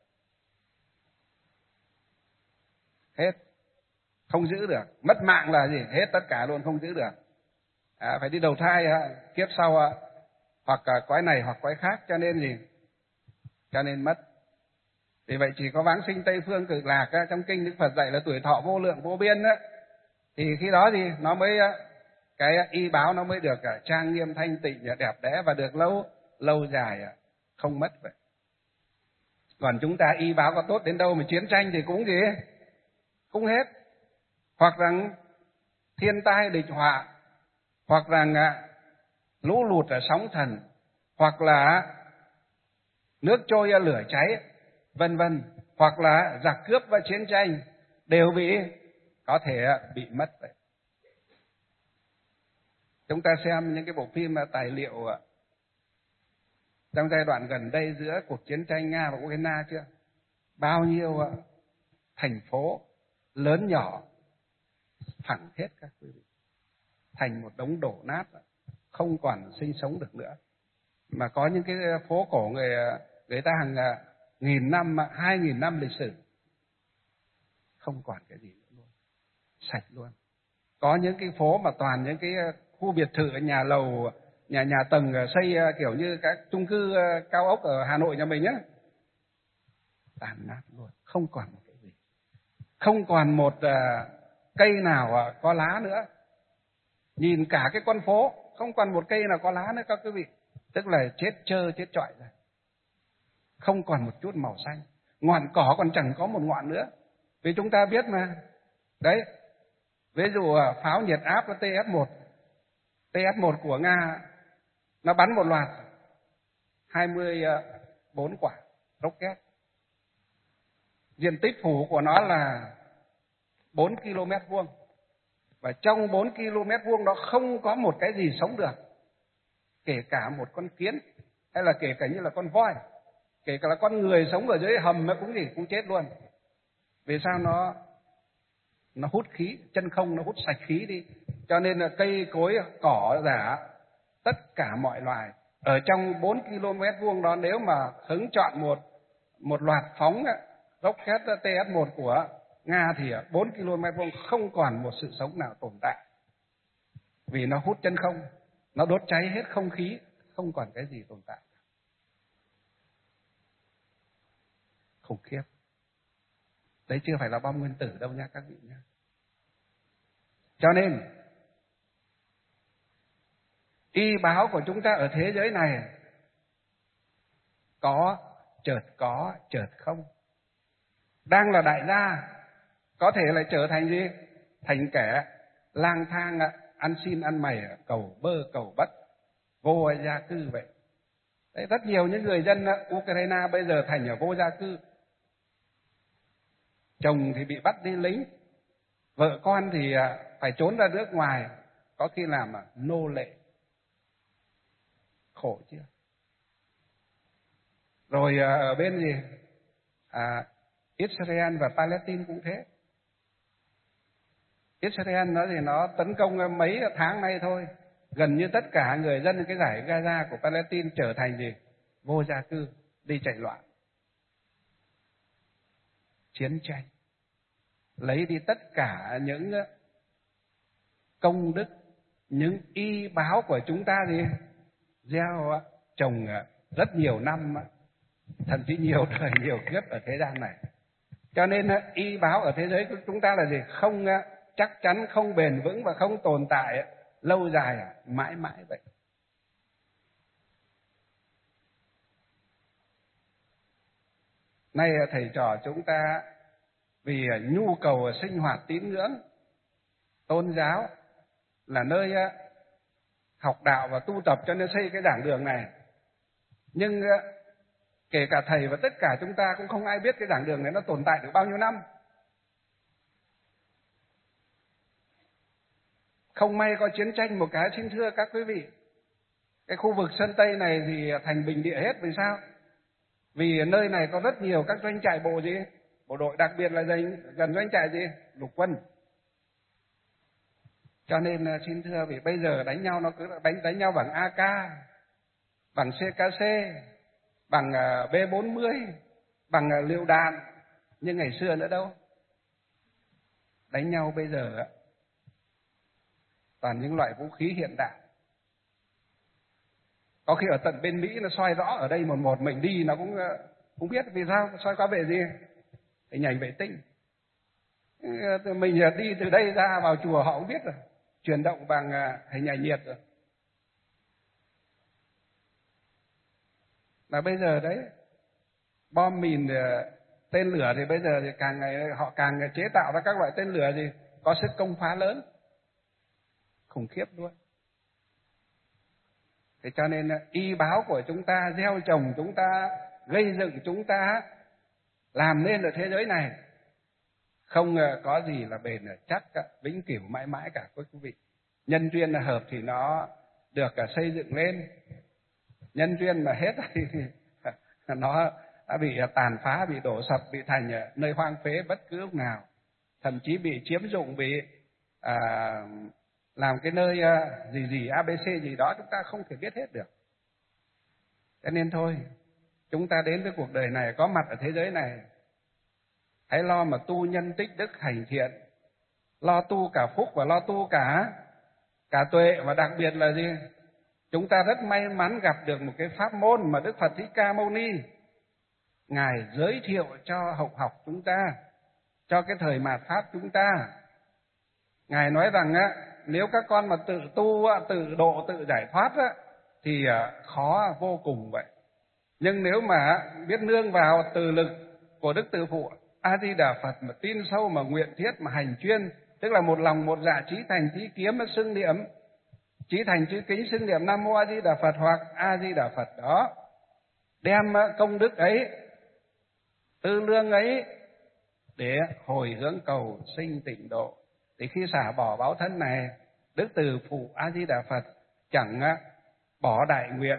Hết. Không giữ được. Mất mạng là gì? Hết tất cả luôn, không giữ được. À, phải đi đầu thai kiếp sau, hoặc cõi này hoặc cõi khác, cho nên gì? Cho nên mất. Vì vậy chỉ có vãng sinh Tây Phương Cực Lạc, trong kinh Đức Phật dạy là tuổi thọ vô lượng vô biên đó, thì khi đó thì nó mới, cái y báo nó mới được trang nghiêm thanh tịnh đẹp đẽ và được lâu lâu dài, không mất vậy. Còn chúng ta y báo có tốt đến đâu mà chiến tranh thì cũng gì? Cũng hết. Hoặc rằng thiên tai địch họa, hoặc rằng lũ lụt ở sóng thần, hoặc là nước trôi lửa cháy, vân vân, hoặc là giặc cướp và chiến tranh, đều bị có thể bị mất vậy. Chúng ta xem những cái bộ phim tài liệu trong giai đoạn gần đây giữa cuộc chiến tranh Nga và Ukraine chưa? Bao nhiêu thành phố lớn nhỏ phẳng hết các quý vị, thành một đống đổ nát, không còn sinh sống được nữa. Mà có những cái phố cổ người người ta hàng nghìn năm, hai nghìn năm lịch sử, không còn cái gì nữa luôn, sạch luôn. Có những cái phố mà toàn những cái khu biệt thự, nhà lầu, nhà nhà tầng xây kiểu như các chung cư cao ốc ở Hà Nội nhà mình nhé, tàn nát luôn, không còn một cái gì, không còn một uh, cây nào uh, có lá nữa. Nhìn cả cái con phố không còn một cây nào có lá nữa các quý vị, tức là chết trơ chết trọi rồi, không còn một chút màu xanh, ngọn cỏ còn chẳng có một ngọn nữa. Vì chúng ta biết mà đấy, ví dụ uh, pháo nhiệt áp T F một T F một của Nga nó bắn một loạt hai mươi bốn quả rocket, diện tích phủ của nó là bốn ki lô mét vuông, và trong bốn ki lô mét vuông đó không có một cái gì sống được, kể cả một con kiến, hay là kể cả như là con voi, kể cả là con người sống ở dưới hầm nó cũng gì cũng chết luôn. Vì sao? Nó nó hút khí, chân không nó hút sạch khí đi, cho nên là cây cối cỏ giả, tất cả mọi loài ở trong bốn ki lô mét vuông đó, nếu mà hứng chọn một một loạt phóng rocket T F một của Nga thì ở bốn ki lô mét vuông không còn một sự sống nào tồn tại, vì nó hút chân không, nó đốt cháy hết không khí, không còn cái gì tồn tại. Khủng khiếp. Đấy chưa phải là bom nguyên tử đâu nha các vị nha. Cho nên y báo của chúng ta ở thế giới này có, chợt có, chợt không. Đang là đại gia có thể lại trở thành gì? Thành kẻ lang thang ăn xin ăn mày, cầu bơ cầu bất, vô gia cư vậy. Đấy, rất nhiều những người dân Ukraine bây giờ thành ở vô gia cư. Chồng thì bị bắt đi lính, vợ con thì phải trốn ra nước ngoài, có khi làm nô lệ. Khổ chưa? Rồi ở bên gì? À, Israel và Palestine cũng thế. Israel nó thì nó tấn công mấy tháng nay thôi, gần như tất cả người dân cái giải Gaza của Palestine trở thành gì? Vô gia cư, đi chạy loạn. Chiến tranh lấy đi tất cả những công đức, những y báo của chúng ta gì? Gieo trồng rất nhiều năm, thậm chí nhiều đời nhiều kiếp ở thế gian này. Cho nên y báo ở thế giới của chúng ta là gì? Không chắc chắn, không bền vững và không tồn tại lâu dài, mãi mãi vậy. Nay thầy trò chúng ta vì nhu cầu sinh hoạt tín ngưỡng, tôn giáo là nơi học đạo và tu tập cho nên xây cái giảng đường này. Nhưng kể cả thầy và tất cả chúng ta cũng không ai biết cái giảng đường này nó tồn tại được bao nhiêu năm. Không may có chiến tranh một cái, xin thưa các quý vị, cái khu vực Sơn Tây này thì thành bình địa hết. Vì sao? Vì nơi này có rất nhiều các doanh trại bộ gì? Bộ đội, đặc biệt là gần doanh trại gì? Lục quân. Cho nên xin thưa vì bây giờ đánh nhau nó cứ đánh đánh nhau bằng a ca, bằng xê ca xê, bằng B bốn mươi, bằng lựu đạn, nhưng ngày xưa nữa đâu. Đánh nhau bây giờ toàn những loại vũ khí hiện đại. Có khi ở tận bên Mỹ nó soi rõ ở đây một một mình đi nó cũng cũng biết. Vì sao? Soi qua vệ gì? Hình ảnh vệ tinh. Mình đi từ đây ra vào chùa họ cũng biết rồi, chuyển động bằng hình ảnh nhiệt rồi. Là bây giờ đấy, bom mìn, tên lửa thì bây giờ thì càng ngày họ càng chế tạo ra các loại tên lửa gì có sức công phá lớn, khủng khiếp luôn. Thế cho nên y báo của chúng ta, gieo trồng chúng ta, gây dựng chúng ta, làm nên ở thế giới này không có gì là bền chắc vĩnh cửu mãi mãi cả quý vị. Nhân duyên là hợp thì nó được xây dựng lên, nhân duyên mà hết thì nó đã bị tàn phá, bị đổ sập, bị thành nơi hoang phế bất cứ lúc nào, thậm chí bị chiếm dụng, bị à, làm cái nơi gì gì a bê xê gì đó chúng ta không thể biết hết được. Cho nên thôi, chúng ta đến với cuộc đời này, có mặt ở thế giới này, hãy lo mà tu nhân tích đức hành thiện, lo tu cả phúc và lo tu cả cả tuệ. Và đặc biệt là gì? Chúng ta rất may mắn gặp được một cái pháp môn mà Đức Phật Thích Ca Mâu Ni Ngài giới thiệu cho học học chúng ta, cho cái thời mạt Pháp chúng ta. Ngài nói rằng á, nếu các con mà tự tu, tự độ, tự giải thoát á, thì khó vô cùng vậy. Nhưng nếu mà biết nương vào từ lực của Đức Từ Phụ A Di Đà Phật, mà tin sâu, mà nguyện thiết, mà hành chuyên, tức là một lòng một dạ, chí thành chí kiếm, xưng niệm, chí thành chí kính xưng niệm Nam Mô A Di Đà Phật hoặc A Di Đà Phật đó, đem công đức ấy, tư lương ấy để hồi hướng cầu sinh tịnh độ. Thì khi xả bỏ báo thân này, Đức Từ Phụ A Di Đà Phật chẳng bỏ đại nguyện,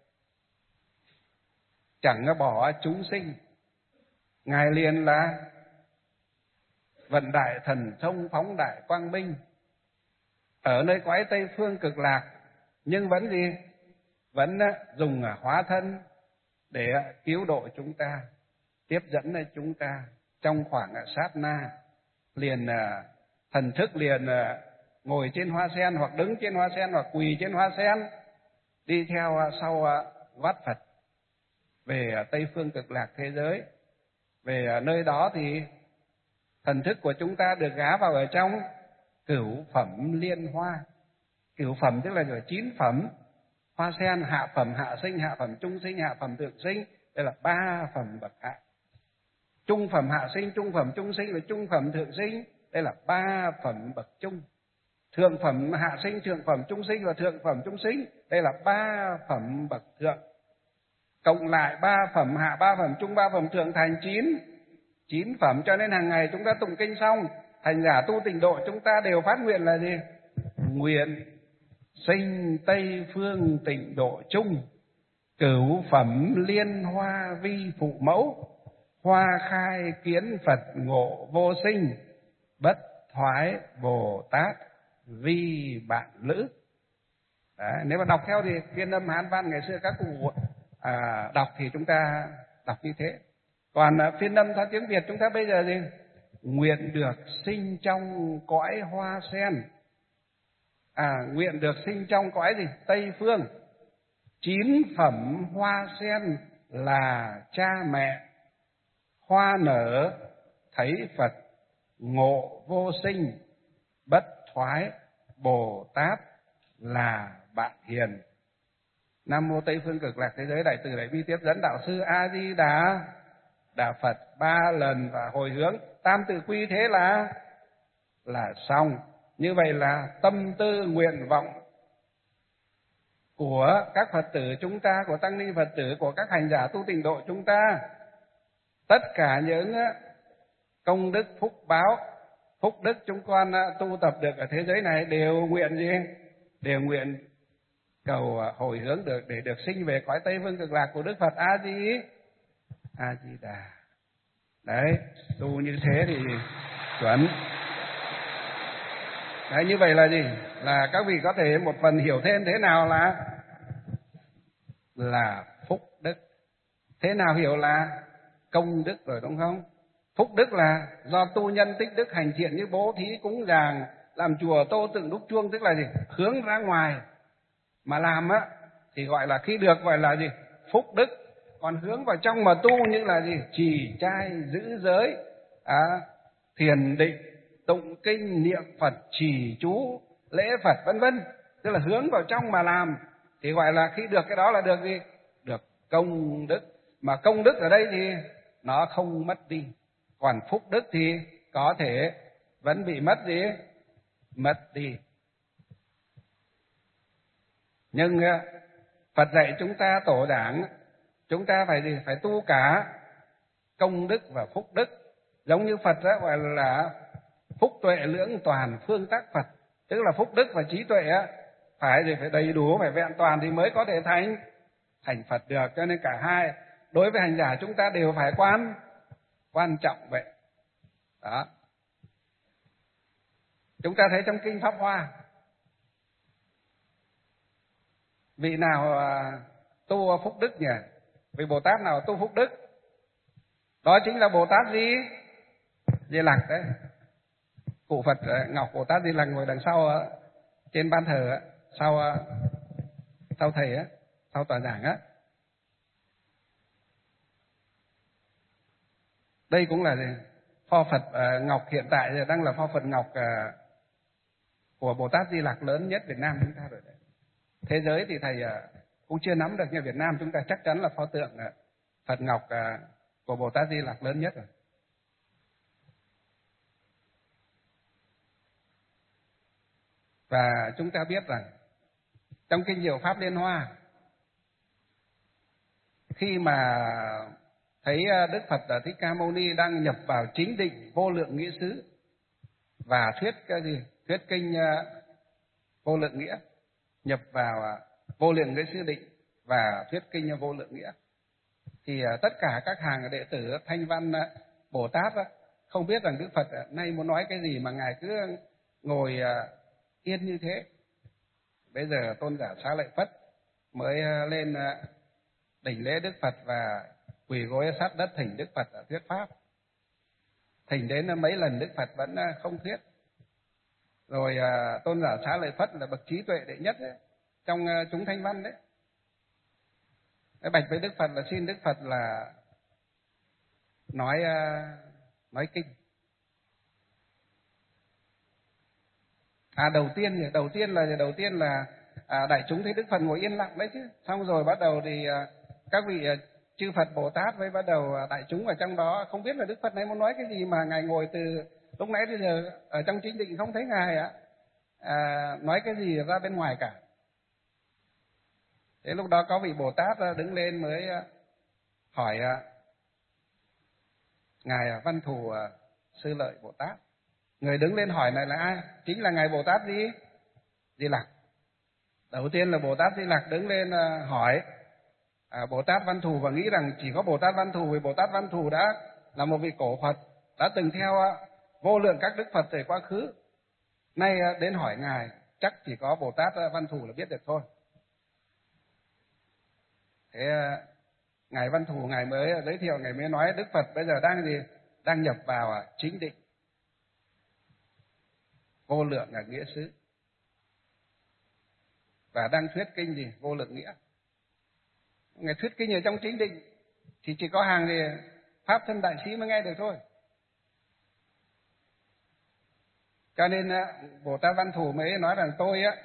chẳng bỏ chúng sinh, Ngài liền là vận đại thần thông, phóng đại quang minh ở nơi cõi Tây Phương Cực Lạc, nhưng vẫn gì? Vẫn dùng hóa thân để cứu độ chúng ta, tiếp dẫn chúng ta trong khoảng sát na. Liền thần thức liền ngồi trên hoa sen, hoặc đứng trên hoa sen, hoặc quỳ trên hoa sen, đi theo sau vắt Phật về Tây Phương Cực Lạc thế giới. Về nơi đó thì thần thức của chúng ta được gá vào ở trong cửu phẩm liên hoa. Cửu phẩm tức là chín phẩm hoa sen: hạ phẩm hạ sinh, hạ phẩm trung sinh, hạ phẩm thượng sinh. Đây là ba phẩm bậc hạ. Trung phẩm hạ sinh, trung phẩm trung sinh và trung phẩm thượng sinh. Đây là ba phẩm bậc trung. Thượng phẩm hạ sinh, thượng phẩm trung sinh và thượng phẩm trung sinh. Đây là ba phẩm bậc thượng. Cộng lại ba phẩm hạ, ba phẩm trung, ba phẩm thượng thành chín. Chín phẩm, cho nên hàng ngày chúng ta tụng kinh xong, hành giả tu tịnh độ chúng ta đều phát nguyện là gì? Nguyện sinh Tây Phương tịnh độ chung, cửu phẩm liên hoa vi phụ mẫu, hoa khai kiến Phật ngộ vô sinh, bất thoái Bồ Tát vi bạn lữ. Đấy, nếu mà đọc theo thì phiên âm Hán văn ngày xưa các cụ à, đọc thì chúng ta đọc như thế. Còn phiên âm theo tiếng Việt chúng ta bây giờ gì? Nguyện được sinh trong cõi hoa sen. À, nguyện được sinh trong cõi gì? Tây Phương. Chín phẩm hoa sen là cha mẹ. Hoa nở thấy Phật ngộ vô sinh, bất thoái Bồ Tát là bạn hiền. Nam mô Tây Phương Cực Lạc Thế Giới Đại Từ Đại Bi Tiếp Dẫn Đạo Sư A Di Đà Đà Phật ba lần và hồi hướng tam tự quy, thế là là xong. Như vậy là tâm tư nguyện vọng của các Phật tử chúng ta, của tăng ni Phật tử, của các hành giả tu tịnh độ chúng ta, tất cả những công đức phúc báo, phúc đức chúng con tu tập được ở thế giới này đều nguyện gì? Đều nguyện cầu hồi hướng được để được sinh về cõi Tây Phương Cực Lạc của Đức Phật A Di A Di Đà. Đấy, tu như thế thì chuẩn. Đấy, như vậy là gì? Là các vị có thể một phần hiểu thêm thế nào là là phúc đức. Thế nào hiểu là công đức rồi đúng không? Phúc đức là do tu nhân tích đức hành thiện như bố thí cúng dường, làm chùa tô tượng đúc chuông, tức là gì? Hướng ra ngoài mà làm á thì gọi là khi được gọi là gì? Phúc đức. Còn hướng vào trong mà tu như là gì? Trì trai giữ giới, à, thiền định, tụng kinh, niệm Phật, trì chú, lễ Phật vân vân, tức là hướng vào trong mà làm thì gọi là khi được cái đó là được gì? Được công đức. Mà công đức ở đây thì nó không mất đi. Còn phúc đức thì có thể vẫn bị mất gì? Mất đi. Nhưng Phật dạy chúng ta, tổ đảng chúng ta phải gì? Phải tu cả công đức và phúc đức. Giống như Phật đó gọi là phúc tuệ lưỡng toàn phương tác Phật, tức là phúc đức và trí tuệ á phải gì? Phải đầy đủ, phải vẹn toàn thì mới có thể thành thành Phật được. Cho nên cả hai đối với hành giả chúng ta đều phải quan quan trọng vậy. Đó. Chúng ta thấy trong kinh Pháp Hoa, vị nào tu phúc đức nhỉ? Vị Bồ Tát nào tu phúc đức? Đó chính là Bồ Tát gì? Di Lặc đấy. Cụ Phật Ngọc Bồ Tát Di Lặc ngồi đằng sau trên ban thờ, sau sau thầy á, sau tòa giảng á. Đây cũng là gì? Pho Phật Ngọc hiện tại đang là pho Phật Ngọc của Bồ Tát Di Lặc lớn nhất Việt Nam chúng ta rồi đấy. Thế giới thì thầy cũng chưa nắm được, nhưng Việt Nam chúng ta chắc chắn là pho tượng Phật Ngọc của Bồ Tát Di Lặc lớn nhất rồi. Và chúng ta biết rằng trong kinh Diệu Pháp Liên Hoa, khi mà thấy Đức Phật Thích Ca Mâu Ni đang nhập vào chính định vô lượng nghĩa xứ và thuyết cái gì? Thuyết kinh vô lượng nghĩa, nhập vào vô lượng nghĩa xứ định và thuyết kinh vô lượng nghĩa, thì tất cả các hàng đệ tử Thanh Văn Bồ Tát không biết rằng Đức Phật nay muốn nói cái gì mà ngài cứ ngồi yên như thế. Bây giờ tôn giả Xá Lợi Phất mới lên đảnh lễ Đức Phật và quỳ gối sát đất thỉnh Đức Phật thuyết pháp. Thỉnh đến mấy lần Đức Phật vẫn không thuyết. Rồi tôn giả Xá Lợi Phất là bậc trí tuệ đệ nhất đấy, trong chúng Thanh Văn đấy, bạch với Đức Phật là xin Đức Phật là nói nói kinh. À đầu tiên đầu tiên là đầu tiên là à, đại chúng thấy Đức Phật ngồi yên lặng đấy chứ. Xong rồi bắt đầu thì à, các vị chư Phật Bồ Tát với bắt đầu đại chúng ở trong đó. Không biết là Đức Phật này muốn nói cái gì mà Ngài ngồi từ lúc nãy đến giờ ở trong chính định không thấy Ngài ạ à, nói cái gì ra bên ngoài cả. Thế lúc đó có vị Bồ Tát đứng lên mới hỏi Ngài Văn Thù Sư Lợi Bồ Tát. Người đứng lên hỏi này là ai? Chính là Ngài Bồ Tát Di Di Lặc. Đầu tiên là Bồ Tát Di Lặc đứng lên hỏi à, Bồ Tát Văn Thù, và nghĩ rằng chỉ có Bồ Tát Văn Thù, vì Bồ Tát Văn Thù đã là một vị cổ Phật, đã từng theo vô lượng các Đức Phật thời quá khứ. Nay đến hỏi Ngài, chắc chỉ có Bồ Tát Văn Thù là biết được thôi. Thế Ngài Văn Thù Ngài mới giới thiệu, Ngài mới nói Đức Phật bây giờ đang gì? Đang nhập vào chính định vô lượng là nghĩa xứ, và đang thuyết kinh gì? Vô lượng nghĩa. Ngài thuyết kinh ở trong chính định thì chỉ có hàng thì Pháp Thân Đại Sĩ mới nghe được thôi. Cho nên Bồ Tát Văn Thù mới nói rằng tôi á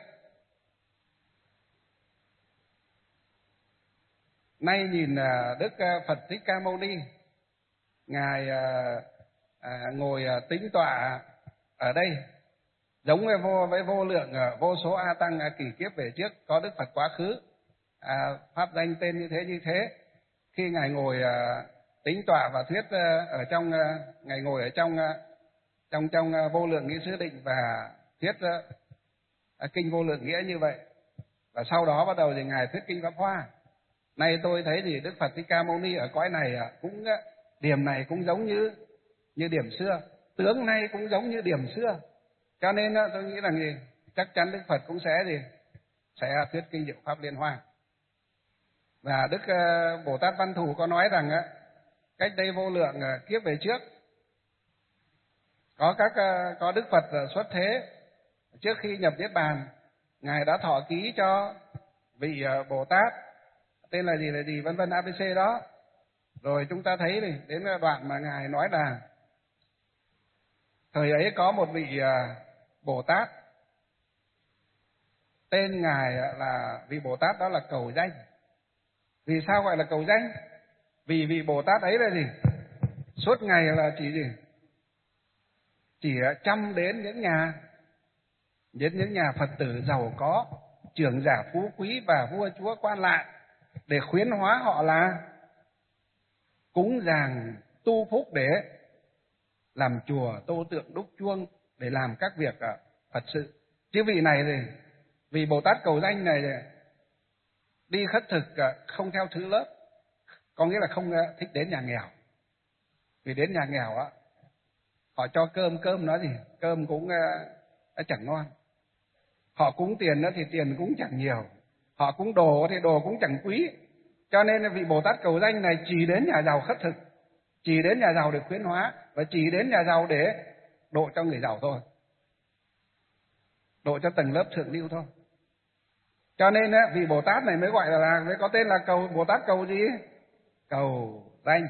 nay nhìn Đức Phật Thích Ca Mâu Ni, Ngài à, ngồi tĩnh tọa ở đây, giống với vô, với vô lượng vô số A Tăng kỳ kiếp về trước, có Đức Phật quá khứ à, pháp danh tên như thế như thế. Khi Ngài ngồi à, tĩnh tọa và thuyết à, ở trong à, Ngài ngồi ở trong à, trong trong à, vô lượng nghĩa xứ định và thuyết à, kinh vô lượng nghĩa như vậy, và sau đó bắt đầu thì Ngài thuyết kinh Pháp Hoa. Nay tôi thấy thì Đức Phật Thích Ca Mâu Ni ở cõi này cũng điểm này cũng giống như như điểm xưa, tướng này cũng giống như điểm xưa, cho nên tôi nghĩ rằng gì chắc chắn Đức Phật cũng sẽ gì sẽ thuyết kinh Diệu Pháp Liên Hoa. Và Đức Bồ Tát Văn Thù có nói rằng cách đây vô lượng kiếp về trước có các có Đức Phật xuất thế, trước khi nhập Niết Bàn Ngài đã thọ ký cho vị Bồ Tát tên là gì là gì vân vân a bê xê đó. Rồi chúng ta thấy này, đến đoạn mà Ngài nói là thời ấy có một vị Bồ Tát, tên Ngài là vị Bồ Tát đó là Cầu Danh. Vì sao gọi là Cầu Danh? Vì vị Bồ Tát ấy là gì? Suốt ngày là chỉ gì? Chỉ chăm đến những nhà đến những nhà Phật tử giàu có, trưởng giả phú quý và vua chúa quan lại, để khuyến hóa họ là cúng dường tu phúc, để làm chùa tô tượng đúc chuông, để làm các việc Phật sự. Chứ vị này thì vì Bồ Tát Cầu Danh này đi khất thực không theo thứ lớp, có nghĩa là không thích đến nhà nghèo. Vì đến nhà nghèo á, họ cho cơm cơm nói gì cơm cũng uh, chẳng ngon, họ cúng tiền đó thì tiền cũng chẳng nhiều, họ cúng đồ thì đồ cũng chẳng quý. Cho nên vị Bồ Tát Cầu Danh này chỉ đến nhà giàu khất thực, chỉ đến nhà giàu để khuyến hóa, và chỉ đến nhà giàu để độ cho người giàu thôi, độ cho tầng lớp thượng lưu thôi. Cho nên vị Bồ Tát này mới gọi là mới có tên là cầu Bồ Tát Cầu gì? Cầu Danh.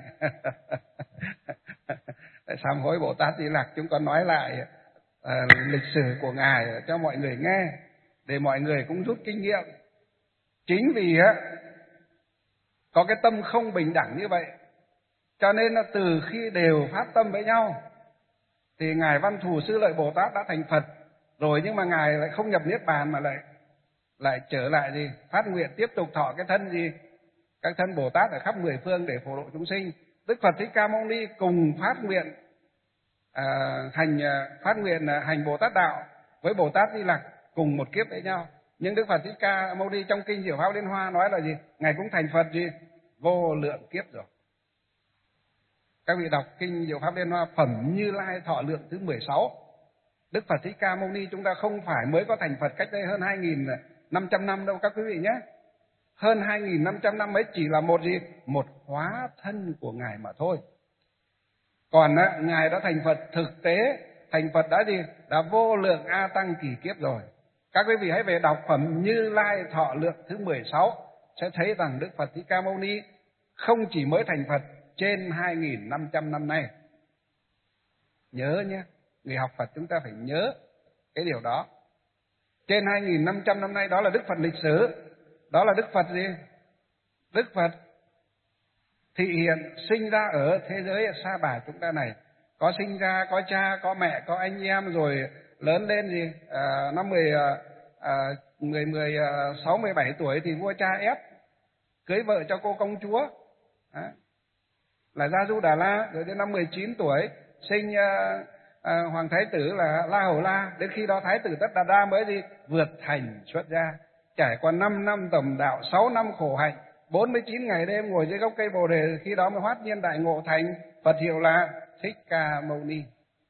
Tại sám hối Bồ Tát Di Lặc chúng con nói lại uh, lịch sử của Ngài cho mọi người nghe, để mọi người cũng rút kinh nghiệm. Chính vì á có cái tâm không bình đẳng như vậy, cho nên là từ khi đều phát tâm với nhau thì Ngài Văn Thù Sư Lợi Bồ Tát đã thành Phật rồi, nhưng mà Ngài lại không nhập Niết Bàn mà lại lại trở lại gì phát nguyện tiếp tục thọ cái thân gì các thân Bồ Tát ở khắp mười phương để phổ độ chúng sinh. Đức Phật Thích Ca Mâu Ni cùng phát nguyện à, hành phát nguyện hành Bồ Tát đạo với Bồ Tát Di Lặc cùng một kiếp với nhau. Nhưng Đức Phật Thích Ca Mâu Ni trong kinh Diệu Pháp Liên Hoa nói là gì? Ngài cũng thành Phật gì vô lượng kiếp rồi. Các vị đọc kinh Diệu Pháp Liên Hoa phẩm Như Lai thọ lượng thứ mười sáu. Đức Phật Thích Ca Mâu Ni chúng ta không phải mới có thành Phật cách đây hơn hai nghìn năm trăm năm đâu các quý vị nhé. Hơn hai nghìn năm trăm năm ấy chỉ là một gì? Một hóa thân của Ngài mà thôi. Còn á, Ngài đã thành Phật thực tế, thành Phật đã gì? Đã vô lượng A Tăng kỳ kiếp rồi. Các quý vị hãy về đọc phẩm Như Lai thọ lượng thứ mười sáu sẽ thấy rằng Đức Phật Thích Ca Mâu Ni không chỉ mới thành Phật trên hai nghìn năm trăm năm nay. Nhớ nhé, người học Phật chúng ta phải nhớ cái điều đó. Trên hai nghìn năm trăm năm nay đó là Đức Phật lịch sử. Đó là Đức Phật gì? Đức Phật thị hiện sinh ra ở thế giới sa bà chúng ta này, có sinh ra, có cha, có mẹ, có anh em, rồi lớn lên gì à, năm mười à, mười mười sáu mười bảy tuổi thì vua cha ép cưới vợ cho cô công chúa. Đó. Là Gia Du Đà La, rồi đến năm mười chín tuổi sinh à, à, hoàng thái tử là La Hầu La, đến khi đó thái tử Tất Đạt Đa mới đi vượt thành xuất gia, trải qua năm năm tầm đạo, sáu năm khổ hạnh, bốn mươi chín ngày đêm ngồi dưới gốc cây Bồ đề, khi đó mới hoát nhiên đại ngộ thành Phật hiệu là Thích Ca Mâu Ni.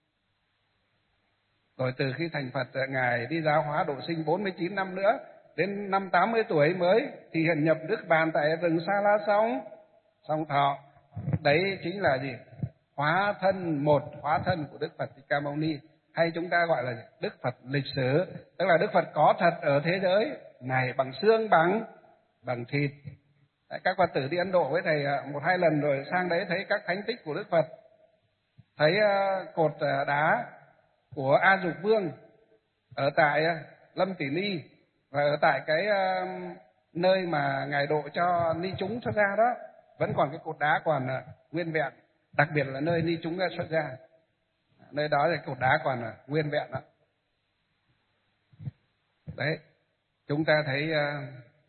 Rồi từ khi thành Phật, ngài đi giáo hóa độ sinh bốn mươi chín năm nữa, đến năm tám mươi tuổi mới thì hiện nhập Đức Bàn tại rừng Sa La Song Song Thọ. Đấy chính là gì? Hóa thân, một hóa thân của Đức Phật Thích Ca Mâu Ni, hay chúng ta gọi là Đức Phật lịch sử, tức là Đức Phật có thật ở thế giới này, bằng xương bằng bằng thịt. Đấy, các Phật tử đi Ấn Độ với thầy một hai lần rồi, sang đấy thấy các thánh tích của Đức Phật, thấy uh, cột uh, đá của A Dục Vương ở tại uh, Lâm Tỷ Ni, và ở tại cái uh, nơi mà ngài độ cho ni chúng xuất gia đó, vẫn còn cái cột đá còn uh, nguyên vẹn, đặc biệt là nơi ni chúng uh, xuất gia, nơi đó thì cột đá còn uh, nguyên vẹn đó. Đấy, chúng ta thấy uh,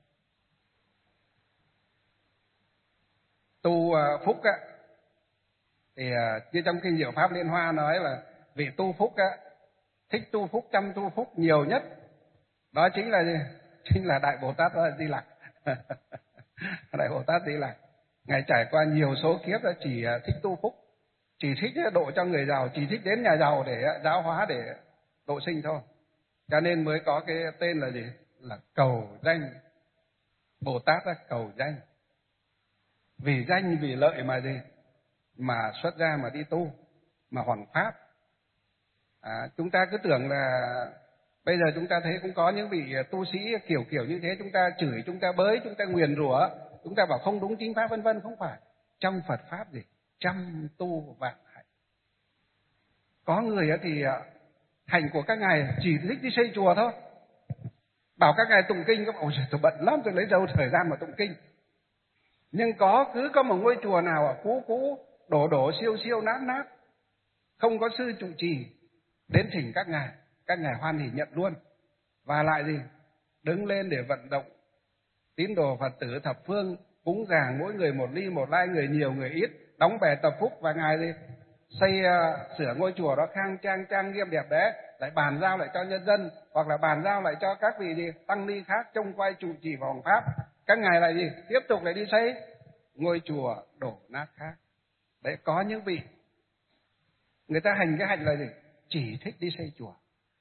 tu uh, phúc á, thì uh, như trong kinh Diệu Pháp Liên Hoa nói là vị tu phúc á, thích tu phúc, chăm tu phúc nhiều nhất, đó chính là gì? Chính là Đại Bồ Tát Di Lặc. Đại Bồ Tát Di Lặc, ngài trải qua nhiều số kiếp đã chỉ uh, thích tu phúc, chỉ thích độ cho người giàu, chỉ thích đến nhà giàu để uh, giáo hóa, để độ sinh thôi, cho nên mới có cái tên là gì? Là cầu danh. Bồ Tát là cầu danh, vì danh vì lợi mà gì? Mà xuất gia, mà đi tu, mà hoằng pháp. À, chúng ta cứ tưởng là bây giờ chúng ta thấy cũng có những vị tu sĩ kiểu kiểu như thế, chúng ta chửi, chúng ta bới, chúng ta nguyền rủa, chúng ta bảo không đúng chính pháp vân vân. Không phải. Trong Phật pháp gì? Trăm tu vạn hạnh. Có người thì hạnh của các ngài chỉ thích đi xây chùa thôi, bảo các ngài tụng kinh, các ôi trời, tôi bận lắm, tôi lấy đâu thời gian mà tụng kinh. Nhưng có cứ có một ngôi chùa nào ở cũ cũ, đổ đổ siêu siêu nát nát, không có sư trụ trì, đến thỉnh các ngài, các ngài hoan hỉ nhận luôn, và lại gì? Đứng lên để vận động tín đồ Phật tử thập phương, cúng dường mỗi người một ly một lai, người nhiều người ít, đóng bè tập phúc, và ngài gì? Xây uh, sửa ngôi chùa đó khang trang trang nghiêm đẹp đẽ, lại bàn giao lại cho nhân dân, hoặc là bàn giao lại cho các vị gì? Tăng ni khác trông coi trụ trì và hoằng pháp. Các ngài lại gì? Tiếp tục lại đi xây ngôi chùa đổ nát khác. Đấy, có những vị người ta hành cái hạnh là gì? Chỉ thích đi xây chùa,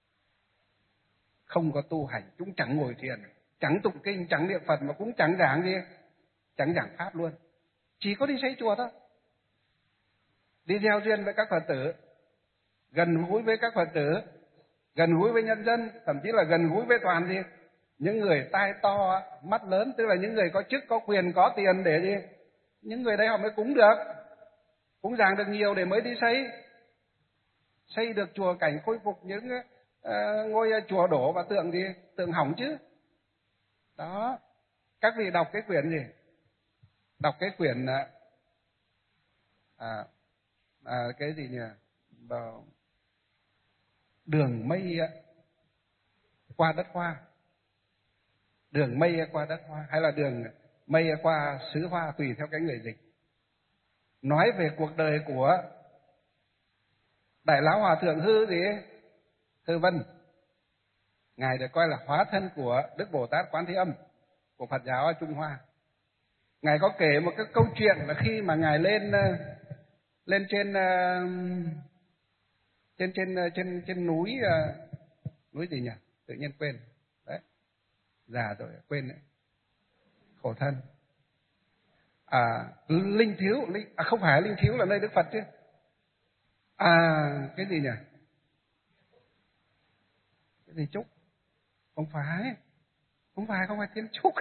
không có tu hành, chúng chẳng ngồi thiền, chẳng tụng kinh, chẳng niệm Phật, mà cũng chẳng giảng gì, chẳng giảng pháp luôn, chỉ có đi xây chùa thôi, đi gieo duyên với các Phật tử, gần gũi với các Phật tử, gần gũi với nhân dân, thậm chí là gần gũi với toàn gì? Những người tai to mắt lớn, tức là những người có chức, có quyền, có tiền để gì? Những người đấy họ mới cúng được, cúng dường được nhiều để mới đi xây xây được chùa cảnh, khôi phục những uh, ngôi chùa đổ và tượng gì? Tượng hỏng chứ. Đó, các vị đọc cái quyển gì? Đọc cái quyển à, à, cái gì nhỉ? Bảo, đường mây qua đất hoa, đường mây qua đất hoa, hay là đường mây qua xứ hoa, tùy theo cái người dịch. Nói về cuộc đời của Đại Lão Hòa Thượng Hư gì? Hư Vân. Ngài được coi là hóa thân của Đức Bồ Tát Quán Thế Âm của Phật giáo ở Trung Hoa. Ngài có kể một cái câu chuyện là khi mà ngài lên lên trên trên trên trên trên núi núi gì nhỉ? Tự nhiên quên. Đấy. Già rồi quên đấy. Khổ thân. À, Linh Thiếu, Linh, à không phải Linh Thiếu là nơi Đức Phật chứ. À, cái gì nhỉ? Cái gì Trúc? Không phải. Không phải, không phải Thiên Trúc.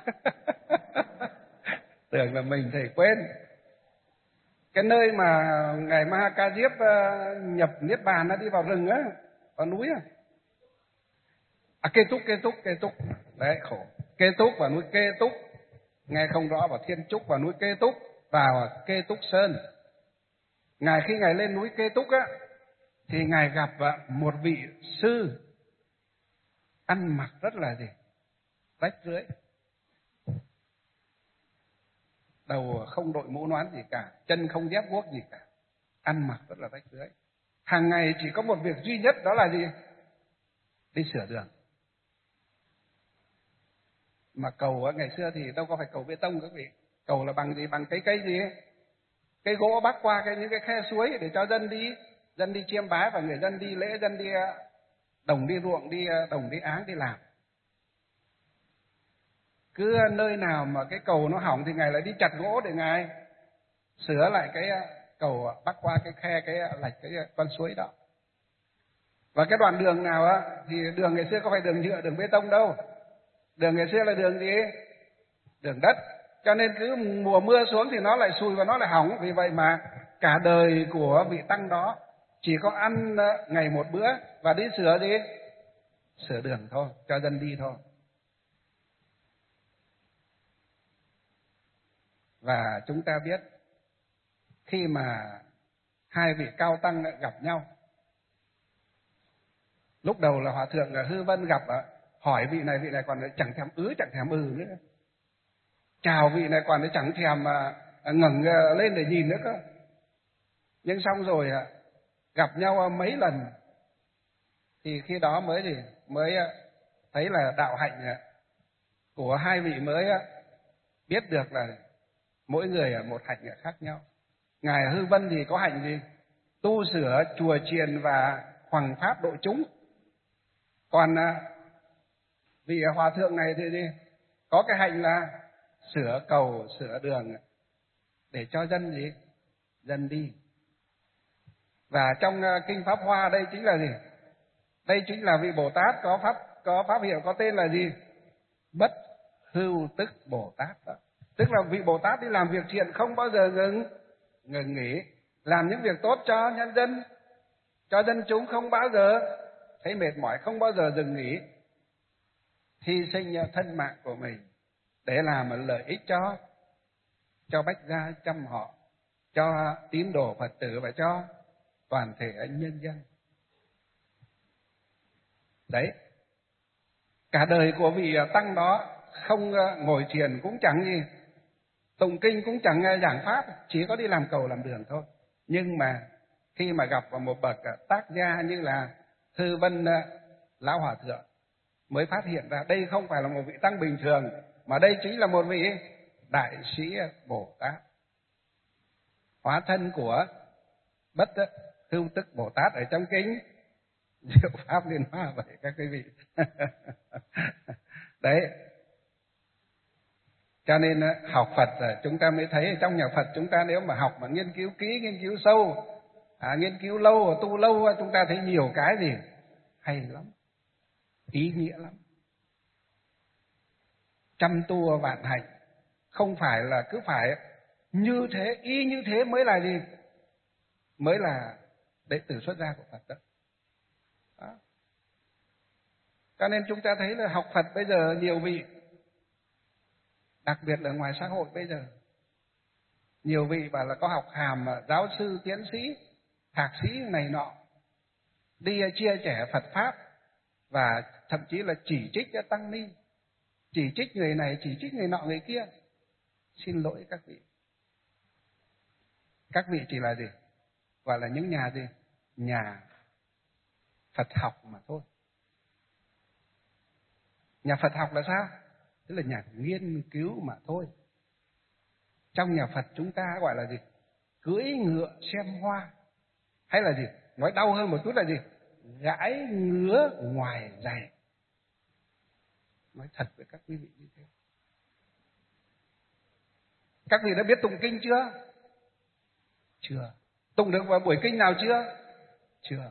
Tưởng là mình thầy quên. Cái nơi mà ngài Ma Ca Diếp nhập Niết Bàn, nó đi vào rừng á, vào núi á. À, Kê Túc, Kê Túc, Kê Túc. Đấy, khổ. Kê Túc và núi Kê Túc. Nghe không rõ, vào Thiên Trúc và núi Kê Túc. vào Kê Túc Sơn. Ngài khi Ngài lên núi Kê Túc á, thì Ngài gặp một vị sư ăn mặc rất là gì? Rách rưới. Đầu không đội mũ nón gì cả, chân không dép guốc gì cả, ăn mặc rất là rách rưới. Hàng ngày chỉ có một việc duy nhất, đó là gì? Đi sửa đường. Mà cầu á, ngày xưa thì đâu có phải cầu bê tông các vị. Cầu là bằng gì? Bằng cây cây gì ấy. Cây gỗ bắc qua cái những cái khe suối để cho dân đi, dân đi chiêm bái và người dân đi lễ, dân đi đồng đi ruộng, đi đồng đi áng đi làm. Cứ nơi nào mà cái cầu nó hỏng thì Ngài lại đi chặt gỗ để Ngài sửa lại cái cầu bắc qua cái khe, cái lạch cái con suối đó. Và cái đoạn đường nào á, thì đường ngày xưa có phải đường nhựa, đường bê tông đâu. Đường ngày xưa là đường gì? Đường đất. Cho nên cứ mùa mưa xuống thì nó lại sùi và nó lại hỏng. Vì vậy mà cả đời của vị tăng đó chỉ có ăn ngày một bữa và đi sửa gì? Sửa đường thôi, cho dân đi thôi. Và chúng ta biết khi mà hai vị cao tăng gặp nhau, lúc đầu là Hòa thượng Hư Vân gặp, hỏi vị này, vị này còn chẳng thèm ứ chẳng thèm ừ nữa. Chào vị này còn chẳng thèm ngẩng lên để nhìn nữa cơ. Nhưng xong rồi gặp nhau mấy lần thì khi đó mới gì mới thấy là đạo hạnh của hai vị mới biết được là mỗi người một hạnh khác nhau. Ngài Hư Vân thì có hạnh gì? Tu sửa chùa chiền và hoằng pháp độ chúng. Còn vị hòa thượng này thì gì? Có cái hạnh là sửa cầu, sửa đường để cho dân gì? Dân đi. Và trong kinh Pháp Hoa đây chính là gì? Đây chính là vị Bồ Tát có pháp có pháp hiệu có tên là gì? Bất hưu tức Bồ Tát đó. Tức là vị Bồ Tát đi làm việc thiện không bao giờ ngừng ngừng nghỉ, làm những việc tốt cho nhân dân, cho dân chúng, không bao giờ thấy mệt mỏi, không bao giờ dừng nghỉ, hy sinh thân mạng của mình để làm lợi ích cho cho bách gia trăm họ, cho tín đồ Phật tử và cho toàn thể nhân dân. Đấy, cả đời của vị tăng đó không ngồi thiền cũng chẳng gì, tụng kinh cũng chẳng giảng pháp, chỉ có đi làm cầu làm đường thôi. Nhưng mà khi mà gặp vào một bậc tác gia như là Hư Vân Lão Hòa Thượng, mới phát hiện ra đây không phải là một vị tăng bình thường, mà đây chính là một vị đại sĩ Bồ Tát, hóa thân của Bất Hưu Tức Bồ Tát ở trong kinh Diệu Pháp Liên Hoa vậy các quý vị. Đấy, cho nên học Phật chúng ta mới thấy, trong nhà Phật chúng ta nếu mà học mà nghiên cứu kỹ, nghiên cứu sâu, à, nghiên cứu lâu, tu lâu, chúng ta thấy nhiều cái gì hay lắm, ý nghĩa lắm. Trăm tu vạn hạnh, không phải là cứ phải như thế, y như thế mới là gì? Mới là đệ tử xuất gia của Phật đó. Đó. Cho nên chúng ta thấy là học Phật bây giờ nhiều vị, đặc biệt là ngoài xã hội bây giờ, nhiều vị bảo là có học hàm giáo sư, tiến sĩ, thạc sĩ này nọ, đi chia sẻ Phật Pháp và thậm chí là chỉ trích tăng ni, chỉ trích người này, chỉ trích người nọ người kia. Xin lỗi các vị, các vị chỉ là gì? Gọi là những nhà gì? Nhà Phật học mà thôi. Nhà Phật học là sao? Tức là nhà nghiên cứu mà thôi. Trong nhà Phật chúng ta gọi là gì? Cưỡi ngựa xem hoa. Hay là gì? Nói đau hơn một chút là gì? Gãi ngứa ngoài giày. Nói thật với các quý vị như thế. Các vị đã biết tụng kinh chưa? Chưa. Tụng được vào buổi kinh nào chưa? Chưa.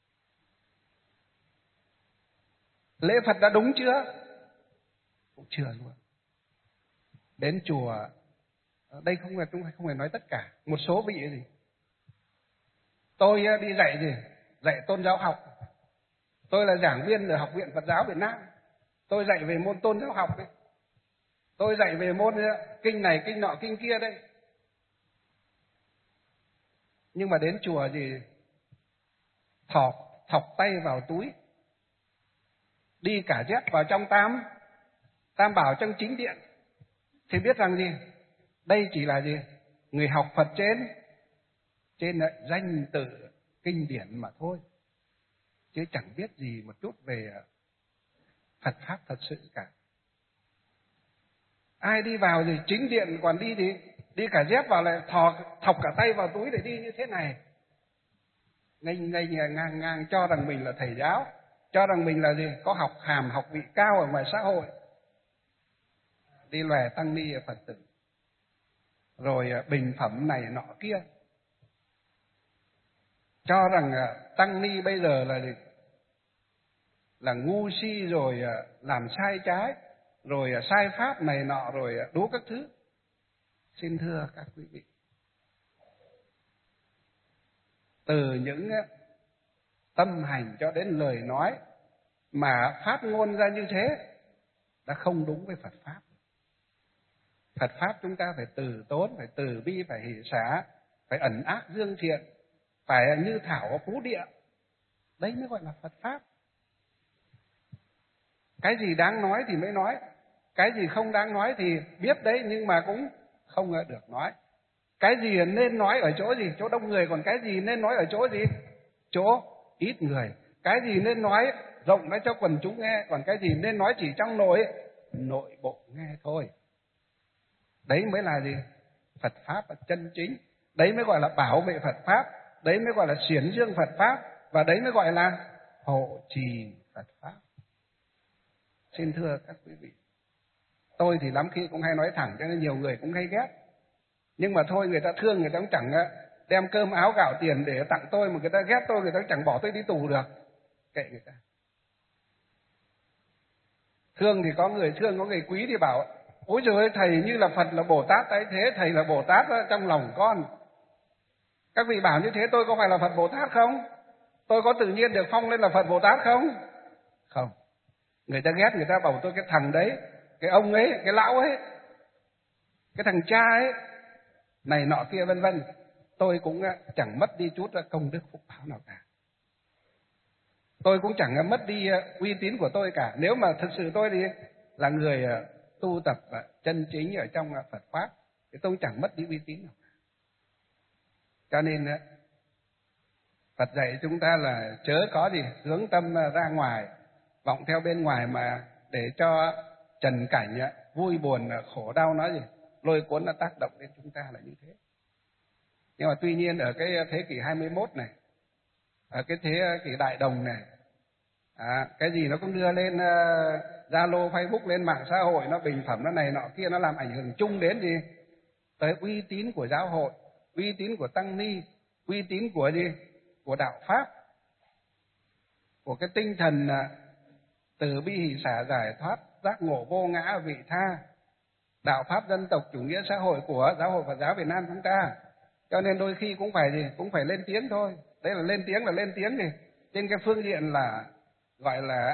Lễ Phật đã đúng chưa? Cũng chưa luôn. Đến chùa, đây không phải không phải nói tất cả, một số vị gì? Tôi đi dạy gì? Dạy tôn giáo học. Tôi là giảng viên ở Học viện Phật giáo Việt Nam. Tôi dạy về môn tôn giáo học đấy. Tôi dạy về môn kinh này, kinh nọ, kinh kia đây. Nhưng mà đến chùa gì thọc, thọc tay vào túi, đi cả dép vào trong tam, tam bảo trong chính điện, thì biết rằng gì? Đây chỉ là gì? Người học Phật trên, trên danh tự kinh điển mà thôi. Chứ chẳng biết gì một chút về Phật Pháp thật sự cả. Ai đi vào thì chính điện còn đi thì đi cả dép vào lại thò, thọc cả tay vào túi để đi như thế này. Ngây ngây ngang ngang cho rằng mình là thầy giáo, cho rằng mình là gì? Có học hàm, học vị cao ở ngoài xã hội. Đi lòe tăng ni Phật tử. Rồi bình phẩm này nọ kia. Cho rằng tăng ni bây giờ là gì? Là ngu si rồi làm sai trái, rồi sai pháp này nọ, rồi đố các thứ. Xin thưa các quý vị, từ những tâm hành cho đến lời nói mà phát ngôn ra như thế đã không đúng với Phật Pháp. Phật Pháp chúng ta phải từ tốn, phải từ bi, phải hỷ xả, phải ẩn ác dương thiện, phải như thảo phú địa. Đấy mới gọi là Phật Pháp. Cái gì đáng nói thì mới nói, cái gì không đáng nói thì biết đấy nhưng mà cũng không được nói. Cái gì nên nói ở chỗ gì? Chỗ đông người. Còn cái gì nên nói ở chỗ gì? Chỗ ít người. Cái gì nên nói rộng ra cho quần chúng nghe, còn cái gì nên nói chỉ trong nội nội bộ nghe thôi. Đấy mới là gì? Phật Pháp là chân chính. Đấy mới gọi là bảo vệ Phật Pháp. Đấy mới gọi là xiển dương Phật Pháp. Và đấy mới gọi là hộ trì Phật Pháp. Xin thưa các quý vị, tôi thì lắm khi cũng hay nói thẳng cho nên nhiều người cũng hay ghét. Nhưng mà thôi, người ta thương, người ta cũng chẳng đem cơm áo gạo tiền để tặng tôi, mà người ta ghét tôi, người ta cũng chẳng bỏ tôi đi tù được. Kệ người ta. Thương thì có người thương, có người quý thì bảo ôi trời ơi, thầy như là Phật là Bồ Tát tái thế, thầy là Bồ Tát trong lòng con. Các vị bảo như thế tôi có phải là Phật Bồ Tát không? Tôi có tự nhiên được phong lên là Phật Bồ Tát không? Không. Người ta ghét, người ta bảo tôi cái thằng đấy, cái ông ấy, cái lão ấy, cái thằng cha ấy, này nọ kia vân vân. Tôi cũng chẳng mất đi chút công đức phúc báo nào cả. Tôi cũng chẳng mất đi uy tín của tôi cả. Nếu mà thực sự tôi thì là người tu tập chân chính ở trong Phật Pháp thì tôi chẳng mất đi uy tín nào cả. Cho nên Phật dạy chúng ta là chớ có gì hướng tâm ra ngoài, vọng theo bên ngoài mà để cho trần cảnh vui buồn khổ đau nói gì lôi cuốn nó tác động đến chúng ta là như thế. Nhưng mà tuy nhiên ở cái thế kỷ hai mươi mốt này, ở cái thế kỷ đại đồng này, à, cái gì nó cũng đưa lên Zalo, uh, Facebook, lên mạng xã hội, nó bình phẩm nó này nọ kia, nó làm ảnh hưởng chung đến gì tới uy tín của giáo hội, uy tín của tăng ni, uy tín của gì của đạo pháp, của cái tinh thần uh, từ bi hỷ xả giải thoát giác ngộ vô ngã vị tha, đạo pháp dân tộc chủ nghĩa xã hội của giáo hội Phật giáo Việt Nam chúng ta. Cho nên đôi khi cũng phải gì cũng phải lên tiếng thôi. Đấy là lên tiếng là lên tiếng gì trên cái phương diện là gọi là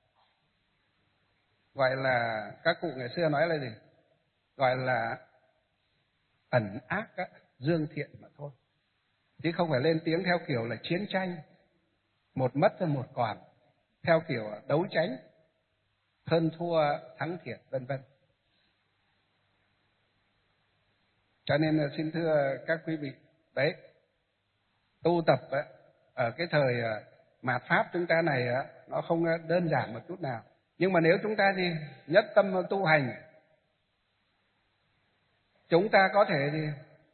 gọi là các cụ ngày xưa nói là gì, gọi là ẩn ác á, dương thiện mà thôi, chứ không phải lên tiếng theo kiểu là chiến tranh, một mất hay một còn, theo kiểu đấu tranh hơn thua thắng thiệt vân vân. Cho nên xin thưa các quý vị, đấy, tu tập ở cái thời mạt Pháp chúng ta này nó không đơn giản một chút nào. Nhưng mà nếu chúng ta gì nhất tâm tu hành, chúng ta có thể gì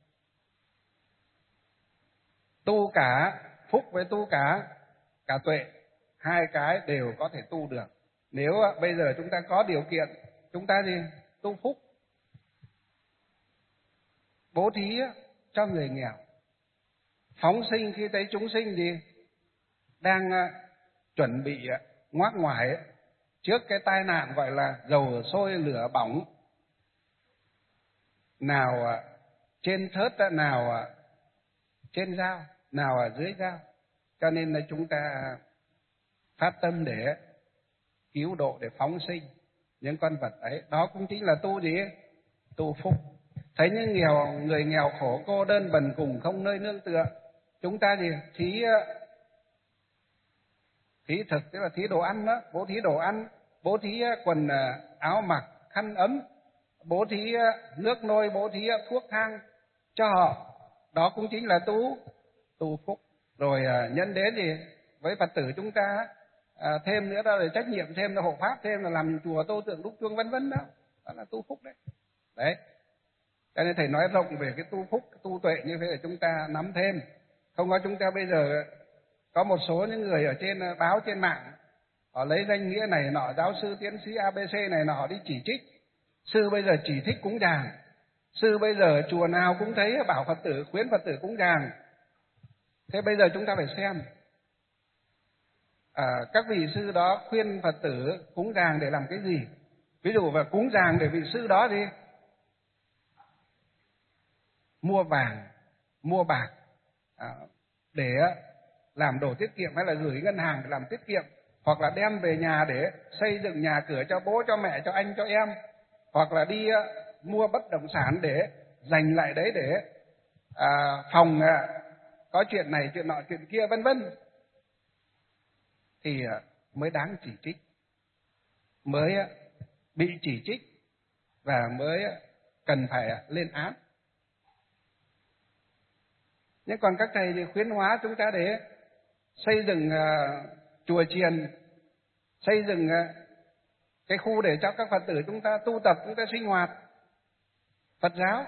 tu cả phúc với tu cả cả tuệ, hai cái đều có thể tu được. Nếu bây giờ chúng ta có điều kiện, chúng ta gì tu phúc, bố thí cho người nghèo, phóng sinh khi thấy chúng sinh gì đang chuẩn bị ngoác ngoải trước cái tai nạn gọi là dầu sôi lửa bỏng, nào trên thớt, nào trên dao, nào ở dưới dao. Cho nên là chúng ta phát tâm để cứu độ, để phóng sinh những con vật ấy. Đó cũng chính là tu gì? Tu phúc. Thấy những nghèo, người nghèo khổ cô đơn bần cùng không nơi nương tựa, chúng ta gì thí thí thực, tức là thí đồ ăn đó, bố thí đồ ăn, bố thí quần áo mặc, khăn ấm, bố thí nước nôi, bố thí thuốc thang cho họ. Đó cũng chính là tu tu phúc. Rồi nhân đến gì với Phật tử chúng ta à, thêm nữa đó là trách nhiệm thêm, là hộ pháp thêm, là làm chùa tô tượng đúc chuông vân vân đó, đó là tu phúc đấy. Đấy. Cho nên thầy nói rộng về cái tu phúc, cái tu tuệ như thế để chúng ta nắm thêm. Không có chúng ta bây giờ có một số những người ở trên báo trên mạng, họ lấy danh nghĩa này nọ, giáo sư tiến sĩ a bê xê này nọ, họ đi chỉ trích. Sư bây giờ chỉ thích cúng dường, sư bây giờ chùa nào cũng thấy bảo Phật tử, khuyến Phật tử cúng dường. Thế bây giờ chúng ta phải xem à, các vị sư đó khuyên Phật tử cúng dường để làm cái gì. Ví dụ và cúng dường để vị sư đó đi mua vàng, mua bạc à, để làm đồ tiết kiệm, hay là gửi ngân hàng để làm tiết kiệm, hoặc là đem về nhà để xây dựng nhà cửa cho bố, cho mẹ, cho anh, cho em, hoặc là đi uh, mua bất động sản để dành lại đấy để uh, phòng uh, có chuyện này, chuyện nọ, chuyện kia, vân vân, thì uh, mới đáng chỉ trích, mới uh, bị chỉ trích và mới uh, cần phải uh, lên án. Nhưng còn các thầy thì khuyến hóa chúng ta để xây dựng uh, chùa chiền, xây dựng uh, cái khu để cho các Phật tử chúng ta tu tập, chúng ta sinh hoạt Phật giáo,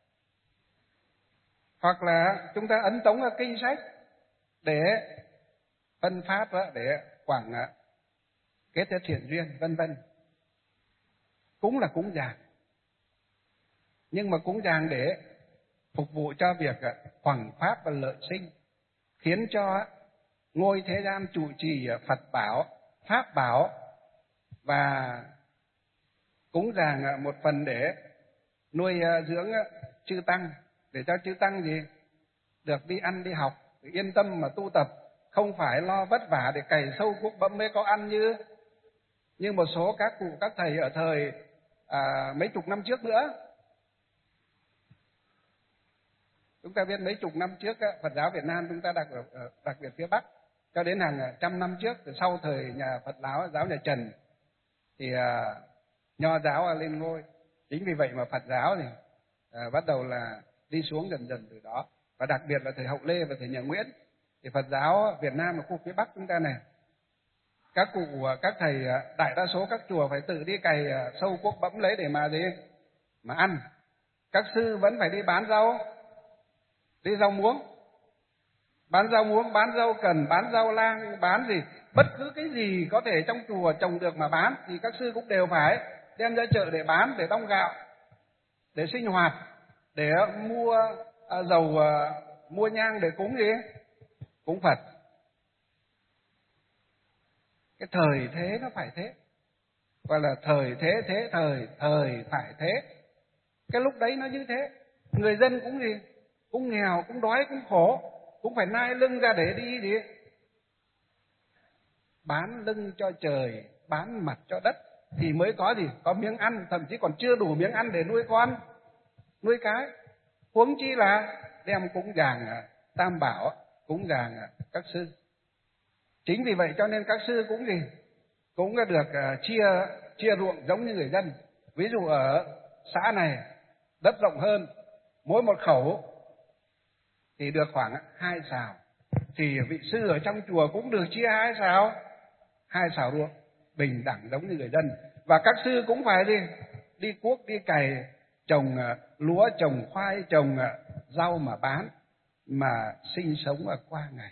hoặc là chúng ta ấn tống kinh sách để phân phát, để quảng uh, kết thiện duyên, vân vân. Cúng là cúng dường, nhưng mà cúng dường để phục vụ cho việc hoằng pháp và lợi sinh, khiến cho ngôi thế gian trụ trì Phật bảo, Pháp bảo, và cúng dường một phần để nuôi dưỡng chư tăng, để cho chư tăng gì được đi ăn đi học, yên tâm mà tu tập, không phải lo vất vả để cày sâu cuốc bẫm mới có ăn như như một số các cụ các thầy ở thời à, mấy chục năm trước nữa. Chúng ta biết mấy chục năm trước Phật giáo Việt Nam chúng ta đặc đặc biệt phía Bắc, cho đến hàng trăm năm trước, từ sau thời nhà Phật giáo giáo nhà Trần thì à, Nho giáo lên ngôi. Chính vì vậy mà Phật giáo thì à, bắt đầu là đi xuống dần dần từ đó, và đặc biệt là thời Hậu Lê và thời nhà Nguyễn thì Phật giáo Việt Nam ở khu phía Bắc chúng ta này, các cụ các thầy đại đa số các chùa phải tự đi cày sâu cuốc bẫm lấy để mà gì mà ăn. Các sư vẫn phải đi bán rau, đi rau muống, bán rau muống, bán rau cần, bán rau lang, bán gì, bất cứ cái gì có thể trong chùa trồng được mà bán thì các sư cũng đều phải đem ra chợ để bán, để đong gạo, để sinh hoạt, để mua à, dầu, à, mua nhang để cúng gì, cúng Phật. Cái thời thế nó phải thế, gọi là thời thế thế thời, thời phải thế. Cái lúc đấy nó như thế, người dân cũng gì, cũng nghèo, cũng đói, cũng khổ, cũng phải nai lưng ra để đi gì, bán lưng cho trời, bán mặt cho đất thì mới có gì, có miếng ăn, thậm chí còn chưa đủ miếng ăn để nuôi con, nuôi cái, huống chi là đem cúng dường Tam Bảo, cúng dường các sư. Chính vì vậy cho nên các sư cũng gì, cũng được uh, chia chia ruộng giống như người dân. Ví dụ ở xã này đất rộng hơn, mỗi một khẩu thì được khoảng hai sào, thì vị sư ở trong chùa cũng được chia hai sào, hai sào ruộng, bình đẳng giống như người dân. Và các sư cũng phải đi đi cuốc, đi cày, trồng uh, lúa, trồng khoai, trồng uh, rau mà bán, mà sinh sống ở qua ngày.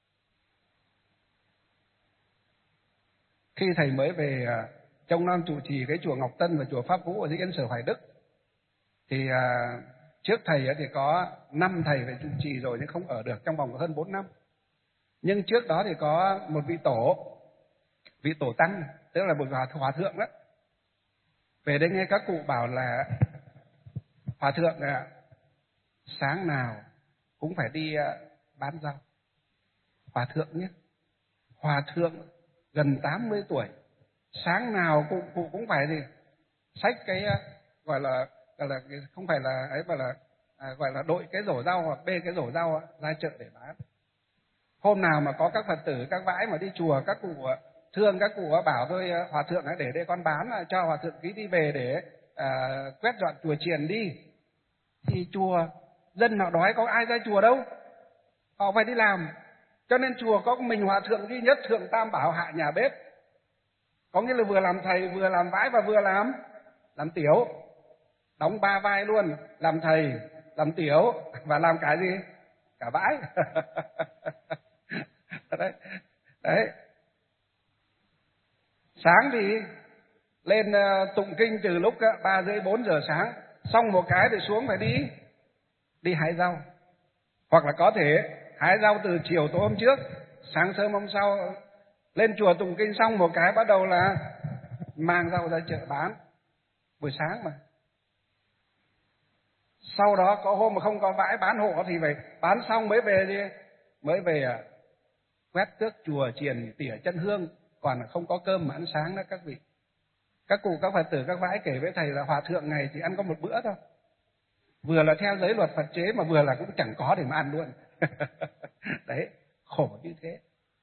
Khi thầy mới về uh, trông nom trụ trì cái chùa Ngọc Tân và chùa Pháp Vũ ở dưới Yên Sở Hoài Đức, thì uh, trước thầy thì có năm thầy về trụ trì rồi nhưng không ở được trong vòng hơn bốn năm. Nhưng trước đó thì có một vị tổ, vị tổ tăng, tức là một hòa, hòa thượng đó. Về đây nghe các cụ bảo là hòa thượng à, sáng nào cũng phải đi à, bán rau. Hòa thượng nhé, hòa thượng gần tám mươi tuổi, sáng nào cụ, cụ cũng phải gì xách cái à, gọi là gọi là không phải là ấy mà là à, gọi là đội cái rổ rau hoặc bê cái rổ rau ra chợ để bán. Hôm nào mà có các Phật tử, các vãi mà đi chùa, các cụ thương các cụ bảo tôi hòa thượng để để con bán cho hòa thượng ký đi về để à, quét dọn chùa chiền đi, thì chùa dân họ đói có ai ra chùa đâu, họ phải đi làm. Cho nên chùa có mình hòa thượng duy nhất, thượng tam bảo hạ nhà bếp, có nghĩa là vừa làm thầy, vừa làm vãi và vừa làm làm tiểu, đóng ba vai luôn, làm thầy, làm tiểu và làm cái gì, cả vãi. đấy đấy sáng thì lên uh, tụng kinh từ lúc uh, ba rưỡi bốn giờ sáng, xong một cái thì xuống phải đi đi hái rau, hoặc là có thể hái rau từ chiều tối hôm trước, sáng sớm hôm sau lên chùa tụng kinh xong một cái bắt đầu là mang rau ra chợ bán, buổi sáng mà. Sau đó có hôm mà không có vãi bán hộ thì phải bán xong mới về đi, mới về à, quét tước chùa chiền, tỉa chân hương, còn không có cơm mà ăn sáng đó các vị. Các cụ, các Phật tử, các vãi kể với thầy là hòa thượng ngày chỉ ăn có một bữa thôi, vừa là theo giới luật Phật chế mà vừa là cũng chẳng có để mà ăn luôn. Đấy, khổ như thế.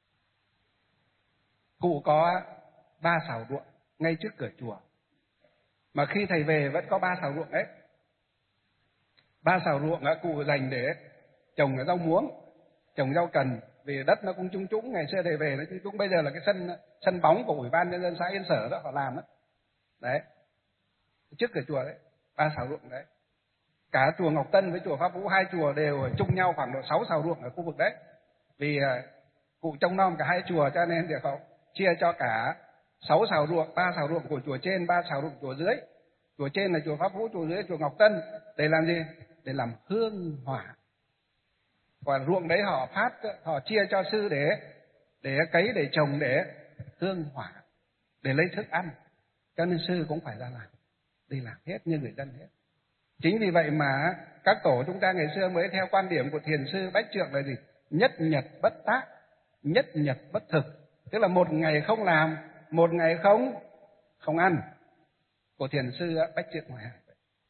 Cụ có ba sào ruộng ngay trước cửa chùa, mà khi thầy về vẫn có ba sào ruộng đấy. Ba sào ruộng á, cụ dành để trồng rau muống, trồng rau cần, vì đất nó cũng trũng trũng, ngày xưa thầy về nó trũng trũng, bây giờ là cái sân sân bóng của Ủy ban Nhân dân xã Yên Sở đó họ làm đó. Đấy, trước cửa chùa đấy, ba sào ruộng đấy. Cả chùa Ngọc Tân với chùa Pháp Vũ, hai chùa đều chung nhau khoảng độ sáu sào ruộng ở khu vực đấy. Vì uh, cụ trông nom cả hai chùa cho nên thì họ chia cho cả sáu sào ruộng, ba sào ruộng của chùa trên, ba sào ruộng chùa dưới. Chùa trên là chùa Pháp Vũ, chùa dưới là chùa Ngọc Tân. Để làm gì? Để làm hương hỏa. Còn ruộng đấy họ phát, họ chia cho sư để để cấy, để trồng, để hương hỏa, để lấy thức ăn. Cho nên sư cũng phải ra làm, đi làm hết như người dân hết. Chính vì vậy mà các tổ chúng ta ngày xưa mới theo quan điểm của thiền sư Bách Trượng là gì? Nhất nhật bất tác, nhất nhật bất thực. Tức là một ngày không làm, một ngày không không ăn. Của thiền sư Bách Trượng ngoài Hải.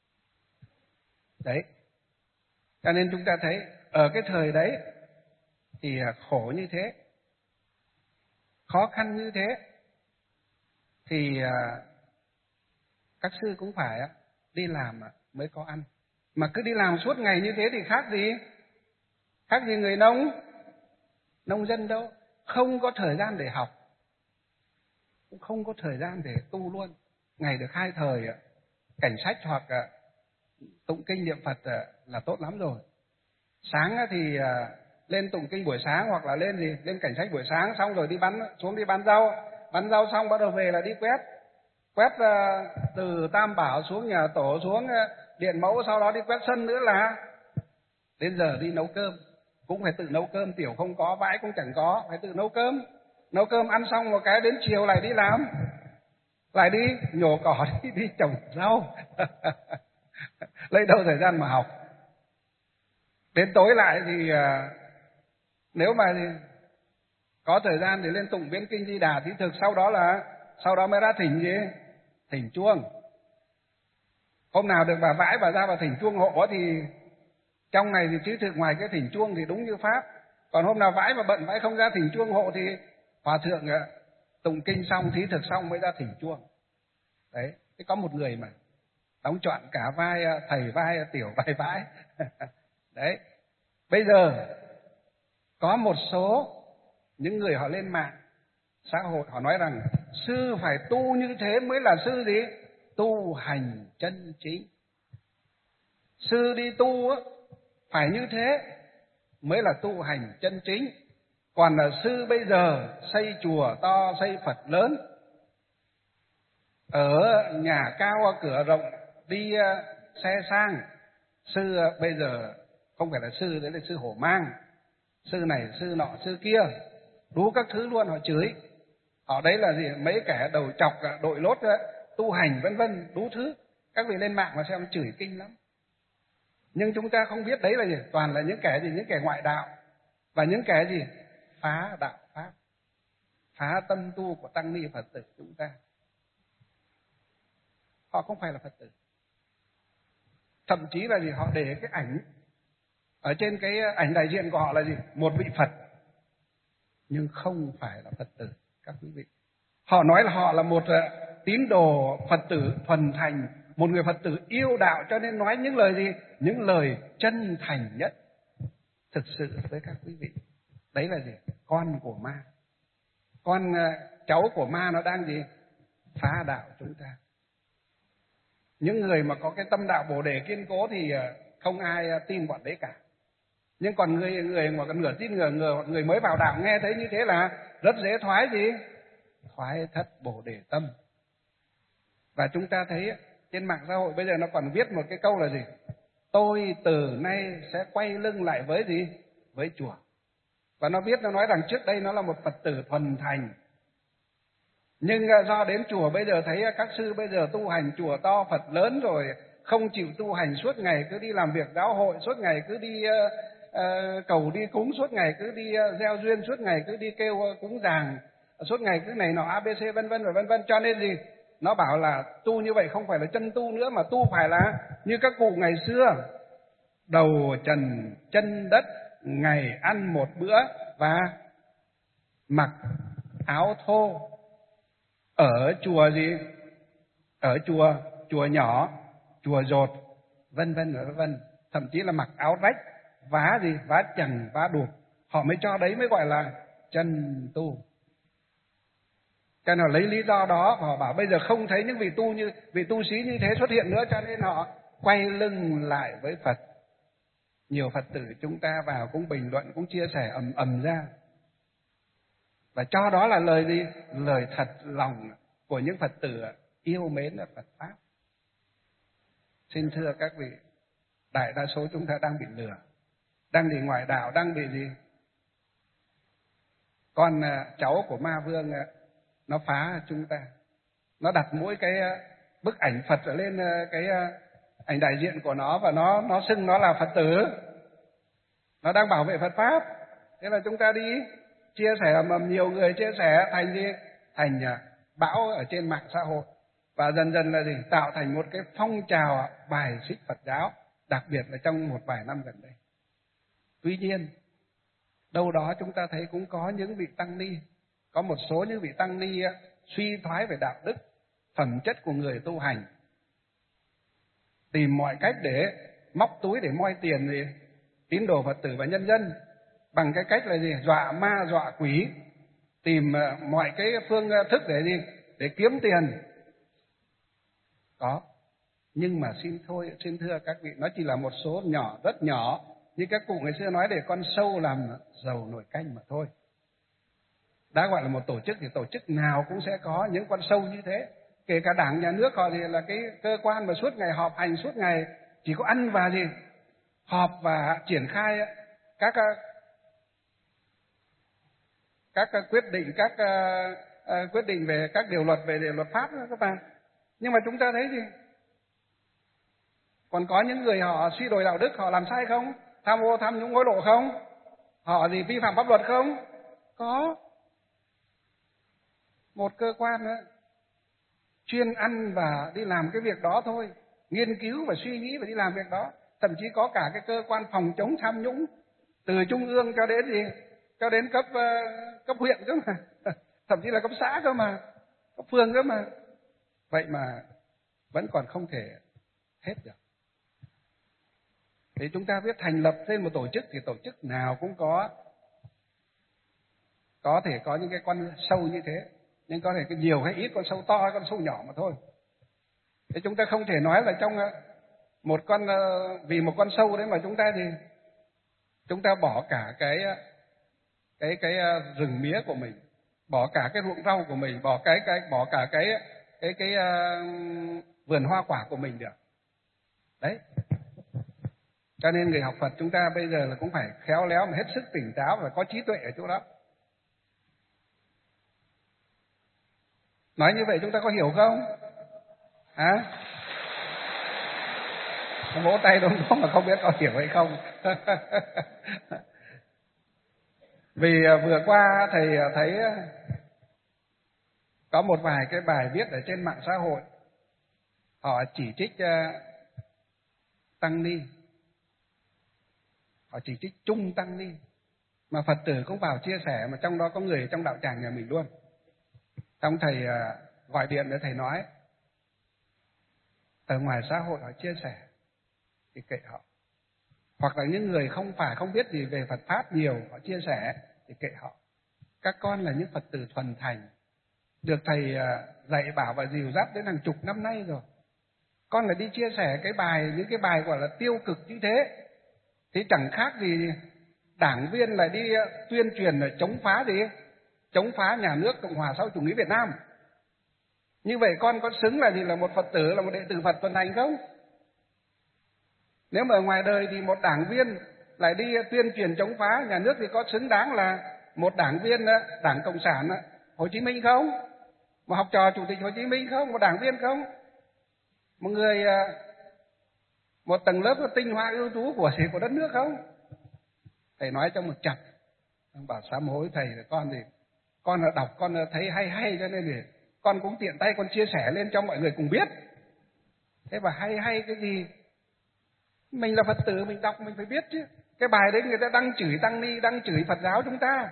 Đấy. Cho nên chúng ta thấy ở cái thời đấy thì khổ như thế, khó khăn như thế, thì các sư cũng phải đi làm mới có ăn. Mà cứ đi làm suốt ngày như thế thì khác gì? Khác gì người nông, nông dân đâu. Không có thời gian để học, cũng không có thời gian để tu luôn. Ngày được hai thời cảnh sách hoặc tụng kinh niệm Phật là tốt lắm rồi. Sáng thì lên tụng kinh buổi sáng, hoặc là lên gì lên cảnh sách buổi sáng, xong rồi đi bán, xuống đi bán rau, bán rau xong bắt đầu về là đi quét quét từ Tam Bảo xuống nhà tổ, xuống Điện Mẫu, sau đó đi quét sân nữa là đến giờ đi nấu cơm. Cũng phải tự nấu cơm, tiểu không có, vãi cũng chẳng có, phải tự nấu cơm. Nấu cơm ăn xong một cái đến chiều lại đi làm, lại đi nhổ cỏ, đi, đi trồng rau. Lấy đâu thời gian mà học. Đến tối lại thì nếu mà có thời gian thì lên tụng viễn kinh Di Đà thí thực, sau đó là sau đó mới ra thỉnh gì? Thỉnh chuông. Hôm nào được bà vãi bà ra bà thỉnh chuông hộ thì trong ngày thì thí thực, ngoài cái thỉnh chuông thì đúng như pháp. Còn hôm nào vãi mà bận vãi không ra thỉnh chuông hộ thì hòa thượng tụng kinh xong, thí thực xong mới ra thỉnh chuông. Đấy, thế có một người mà đóng trọn cả vai thầy, vai tiểu, vai vãi. Đấy, bây giờ có một số những người họ lên mạng xã hội, họ nói rằng sư phải tu như thế mới là sư gì? Tu hành chân chính. Sư đi tu á, phải như thế mới là tu hành chân chính. Còn là sư bây giờ xây chùa to, xây Phật lớn, ở nhà cao cửa rộng, đi xe sang, sư bây giờ không phải là sư, đấy là sư hổ mang. Sư này, sư nọ, sư kia, đủ các thứ luôn, họ chửi. Họ đấy là gì? Mấy kẻ đầu chọc, đội lốt, tu hành vân vân, đủ thứ. Các vị lên mạng mà xem chửi kinh lắm. Nhưng chúng ta không biết đấy là gì? Toàn là những kẻ gì? Những kẻ ngoại đạo. Và những kẻ gì? Phá đạo pháp, phá tâm tu của tăng ni Phật tử chúng ta. Họ không phải là Phật tử. Thậm chí là gì? Họ để cái ảnh ở trên cái ảnh đại diện của họ là gì? Một vị Phật. nhưng không phải là Phật tử các quý vị. Họ nói là họ là một tín đồ Phật tử thuần thành, một người Phật tử yêu đạo, cho nên nói những lời gì? Những lời chân thành nhất. Thực sự với các quý vị, đấy là gì? Con của ma. Con cháu của ma nó đang gì? Phá đạo chúng ta. Những người mà có cái tâm đạo Bồ Đề kiên cố thì không ai tin bọn đấy cả. Nhưng còn người người mà còn nửa tin, người, người người mới vào đạo nghe thấy như thế là rất dễ thoái gì? Thoái thất Bồ Đề tâm. Và chúng ta thấy trên mạng xã hội bây giờ nó còn viết một cái câu là gì? Tôi từ nay sẽ quay lưng lại với gì? Với chùa. Và nó viết, nó nói rằng trước đây nó là một Phật tử thuần thành. Nhưng do đến chùa bây giờ thấy các sư bây giờ tu hành chùa to Phật lớn rồi, không chịu tu hành, suốt ngày cứ đi làm việc giáo hội, suốt ngày cứ đi uh, uh, cầu đi cúng, suốt ngày cứ đi uh, gieo duyên, suốt ngày cứ đi kêu uh, cúng giàng, suốt ngày cứ này nọ a bê xê vân vân và vân vân. Cho nên gì? Nó bảo là tu như vậy không phải là chân tu nữa, mà tu phải là như các cụ ngày xưa, đầu trần chân đất, ngày ăn một bữa và mặc áo thô. Ở chùa gì? Ở chùa, chùa nhỏ, chùa dột, vân vân và vân vân. Thậm chí là mặc áo rách, vá gì? Vá chằng, vá đụt. Họ mới cho đấy mới gọi là chân tu. Cho nên họ lấy lý do đó, họ bảo bây giờ không thấy những vị tu như vị tu sĩ như thế xuất hiện nữa, cho nên họ quay lưng lại với Phật. Nhiều Phật tử chúng ta vào cũng bình luận, cũng chia sẻ ầm ầm ra. Và cho đó là lời gì? Lời thật lòng của những Phật tử yêu mến là Phật Pháp. Xin thưa các vị, đại đa số chúng ta đang bị lừa, đang bị ngoại đạo, đang bị gì? Con cháu của ma vương nó phá chúng ta. Nó đặt mỗi cái bức ảnh Phật ở lên cái ảnh đại diện của nó, và nó nó xưng nó là Phật tử. Nó đang bảo vệ Phật Pháp. Thế là chúng ta đi chia sẻ ầm nhiều người chia sẻ thành gì? Thành bão ở trên mạng xã hội. Và dần dần là gì? Tạo thành một cái phong trào bài xích Phật giáo, đặc biệt là trong một vài năm gần đây. Tuy nhiên, đâu đó chúng ta thấy cũng có những vị tăng ni, có một số những vị tăng ni suy thoái về đạo đức, phẩm chất của người tu hành, tìm mọi cách để móc túi, để moi tiền gì tín đồ Phật tử và nhân dân, bằng cái cách là gì? Dọa ma, dọa quỷ, tìm mọi cái phương thức để gì? Để kiếm tiền. Có. Nhưng mà xin thôi, xin thưa các vị, nó chỉ là một số nhỏ, rất nhỏ. Như các cụ ngày xưa nói, để con sâu làm dầu nồi canh mà thôi. Đã gọi là một tổ chức thì tổ chức nào cũng sẽ có những con sâu như thế. Kể cả Đảng, Nhà nước họ thì là cái cơ quan mà suốt ngày họp hành, suốt ngày chỉ có ăn và gì? Họp và triển khai các các quyết định, các uh, quyết định về các điều luật, về điều luật pháp đó các bạn. Nhưng mà chúng ta thấy gì? Còn có những người họ suy đồi đạo đức, họ làm sai không? Tham ô, tham nhũng, hối lộ không? Họ gì vi phạm pháp luật không? Có. Một cơ quan đó, chuyên ăn và đi làm cái việc đó thôi, nghiên cứu và suy nghĩ và đi làm việc đó. Thậm chí có cả cái cơ quan phòng chống tham nhũng, từ trung ương cho đến gì? Cho đến cấp uh, cấp huyện cơ mà. Thậm chí là cấp xã cơ mà, cấp phường cơ mà. Vậy mà vẫn còn không thể hết được. Thì chúng ta biết thành lập lên một tổ chức thì tổ chức nào cũng có có thể có những cái con sâu như thế, nhưng có thể cái nhiều hay ít, con sâu to hay con sâu nhỏ mà thôi. Thế chúng ta không thể nói là trong một con vì một con sâu đấy mà chúng ta thì chúng ta bỏ cả cái cái cái rừng mía của mình, bỏ cả cái ruộng rau của mình, bỏ cái cái bỏ cả cái cái cái, cái uh, vườn hoa quả của mình được. Đấy. Cho nên người học Phật chúng ta bây giờ là cũng phải khéo léo mà hết sức tỉnh táo và có trí tuệ ở chỗ đó. Nói như vậy chúng ta có hiểu không? Hả? Vỗ tay đúng không mà không biết có hiểu hay không. Vì vừa qua thầy thấy có một vài cái bài viết ở trên mạng xã hội, họ chỉ trích tăng ni, họ chỉ trích chung tăng ni, mà Phật tử cũng vào chia sẻ, mà trong đó có người trong đạo tràng nhà mình luôn. Trong thầy gọi điện để thầy nói, ở ngoài xã hội họ chia sẻ thì kệ họ. Hoặc là những người không phải không biết gì về Phật Pháp nhiều, họ chia sẻ thì kệ họ. Các con là những Phật tử thuần thành, được thầy dạy bảo và dìu dắt đến hàng chục năm nay rồi. Con lại đi chia sẻ cái bài, những cái bài gọi là tiêu cực như thế, thì chẳng khác gì đảng viên lại đi tuyên truyền là chống phá gì, chống phá nhà nước Cộng hòa xã hội chủ nghĩa Việt Nam. Như vậy con có xứng là gì, là một Phật tử, là một đệ tử Phật thuần thành không? Nếu mà ở ngoài đời thì một đảng viên lại đi tuyên truyền chống phá nhà nước thì có xứng đáng là một đảng viên Đảng Cộng sản Hồ Chí Minh không? Một học trò Chủ tịch Hồ Chí Minh không? Một đảng viên không? Một người, một tầng lớp tinh hoa ưu tú của của đất nước không? Thầy nói cho một chặp, bảo sám hối thầy là con thì con là đọc, con thấy hay hay cho nên thì con cũng tiện tay con chia sẻ lên cho mọi người cùng biết. Thế mà hay hay cái gì? Mình là Phật tử, mình đọc mình phải biết chứ. Cái bài đấy người ta đăng chửi Tăng Ni, đăng chửi Phật giáo chúng ta.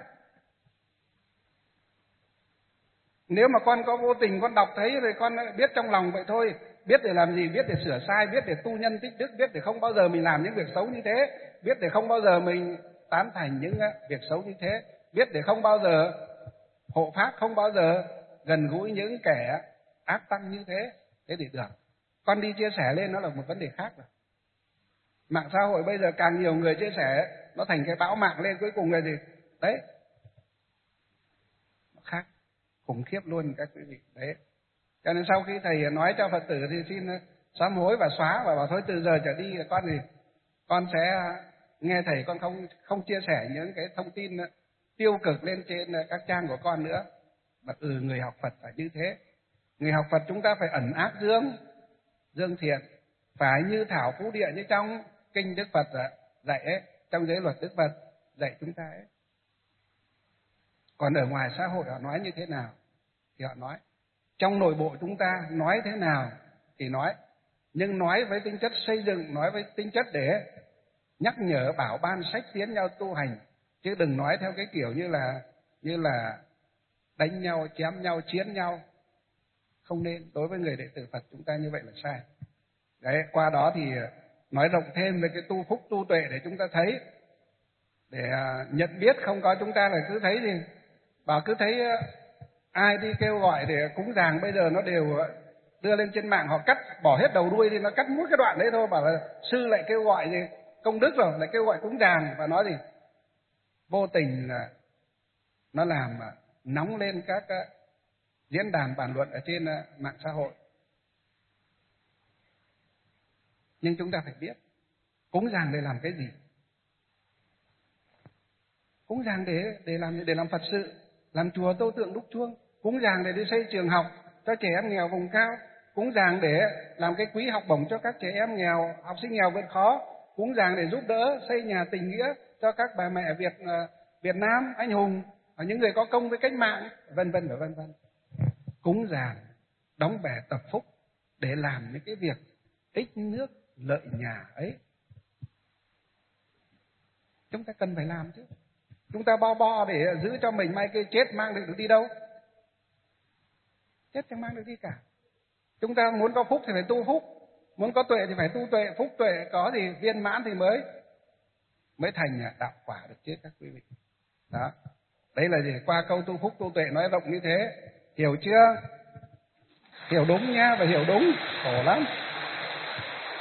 Nếu mà con có vô tình con đọc thấy rồi con biết trong lòng vậy thôi. Biết để làm gì? Biết để sửa sai, biết để tu nhân tích đức, biết để không bao giờ mình làm những việc xấu như thế, biết để không bao giờ mình tán thành những việc xấu như thế, biết để không bao giờ hộ pháp, không bao giờ gần gũi những kẻ ác tăng như thế. Thế thì được. Con đi chia sẻ lên nó là một vấn đề khác rồi. Mạng xã hội bây giờ càng nhiều người chia sẻ, nó thành cái bão mạng lên, cuối cùng là gì? Đấy, nó khác, khủng khiếp luôn các quý vị. Đấy, cho nên sau khi thầy nói cho Phật tử thì xin sám hối và xóa, và bảo thôi từ giờ trở đi con gì, con sẽ nghe thầy, con không không chia sẻ những cái thông tin tiêu cực lên trên các trang của con nữa. Mà ừ, người học Phật phải như thế. Người học Phật chúng ta phải ẩn ác dương, dương thiện, phải như thảo phú địa như trong kinh Đức Phật dạy ấy, trong giới luật Đức Phật dạy chúng ta ấy. Còn ở ngoài xã hội họ nói như thế nào thì họ nói, trong nội bộ chúng ta nói thế nào thì nói, nhưng nói với tính chất xây dựng, nói với tính chất để nhắc nhở, bảo ban, sách tiến nhau tu hành, chứ đừng nói theo cái kiểu như là như là đánh nhau, chém nhau, chiến nhau. Không nên. Đối với người đệ tử Phật chúng ta như vậy là sai. Đấy, qua đó thì nói rộng thêm về cái tu phúc tu tuệ để chúng ta thấy, để nhận biết, không có chúng ta là cứ thấy gì, bảo cứ thấy ai đi kêu gọi để cúng dường, bây giờ nó đều đưa lên trên mạng, họ cắt bỏ hết đầu đuôi thì nó cắt mỗi cái đoạn đấy thôi, bảo là sư lại kêu gọi gì công đức rồi, lại kêu gọi cúng dường, và nói gì vô tình là nó làm nóng lên các diễn đàn bàn luận ở trên mạng xã hội. Nhưng chúng ta phải biết cúng dường để làm cái gì. Cúng dường để để làm để làm Phật sự, làm chùa tô tượng đúc chuông, cúng dường để đi xây trường học cho trẻ em nghèo vùng cao, cúng dường để làm cái quỹ học bổng cho các trẻ em nghèo, học sinh nghèo vượt khó, cúng dường để giúp đỡ xây nhà tình nghĩa cho các bà mẹ Việt Việt Nam anh hùng, và những người có công với cách mạng, vân vân và vân vân. Cúng dường đóng bè tập phúc để làm những cái việc ích nước lợi nhà ấy, chúng ta cần phải làm chứ. Chúng ta bo bo để giữ cho mình mai kia chết mang được đi đâu? Chết chẳng mang được đi cả. Chúng ta muốn có phúc thì phải tu phúc, muốn có tuệ thì phải tu tuệ. Phúc tuệ có thì viên mãn thì mới mới thành đạo quả được chứ các quý vị. Đó, đấy là gì? Qua câu tu phúc tu tuệ nói rộng như thế, hiểu chưa? Hiểu đúng nha, và hiểu đúng khổ lắm.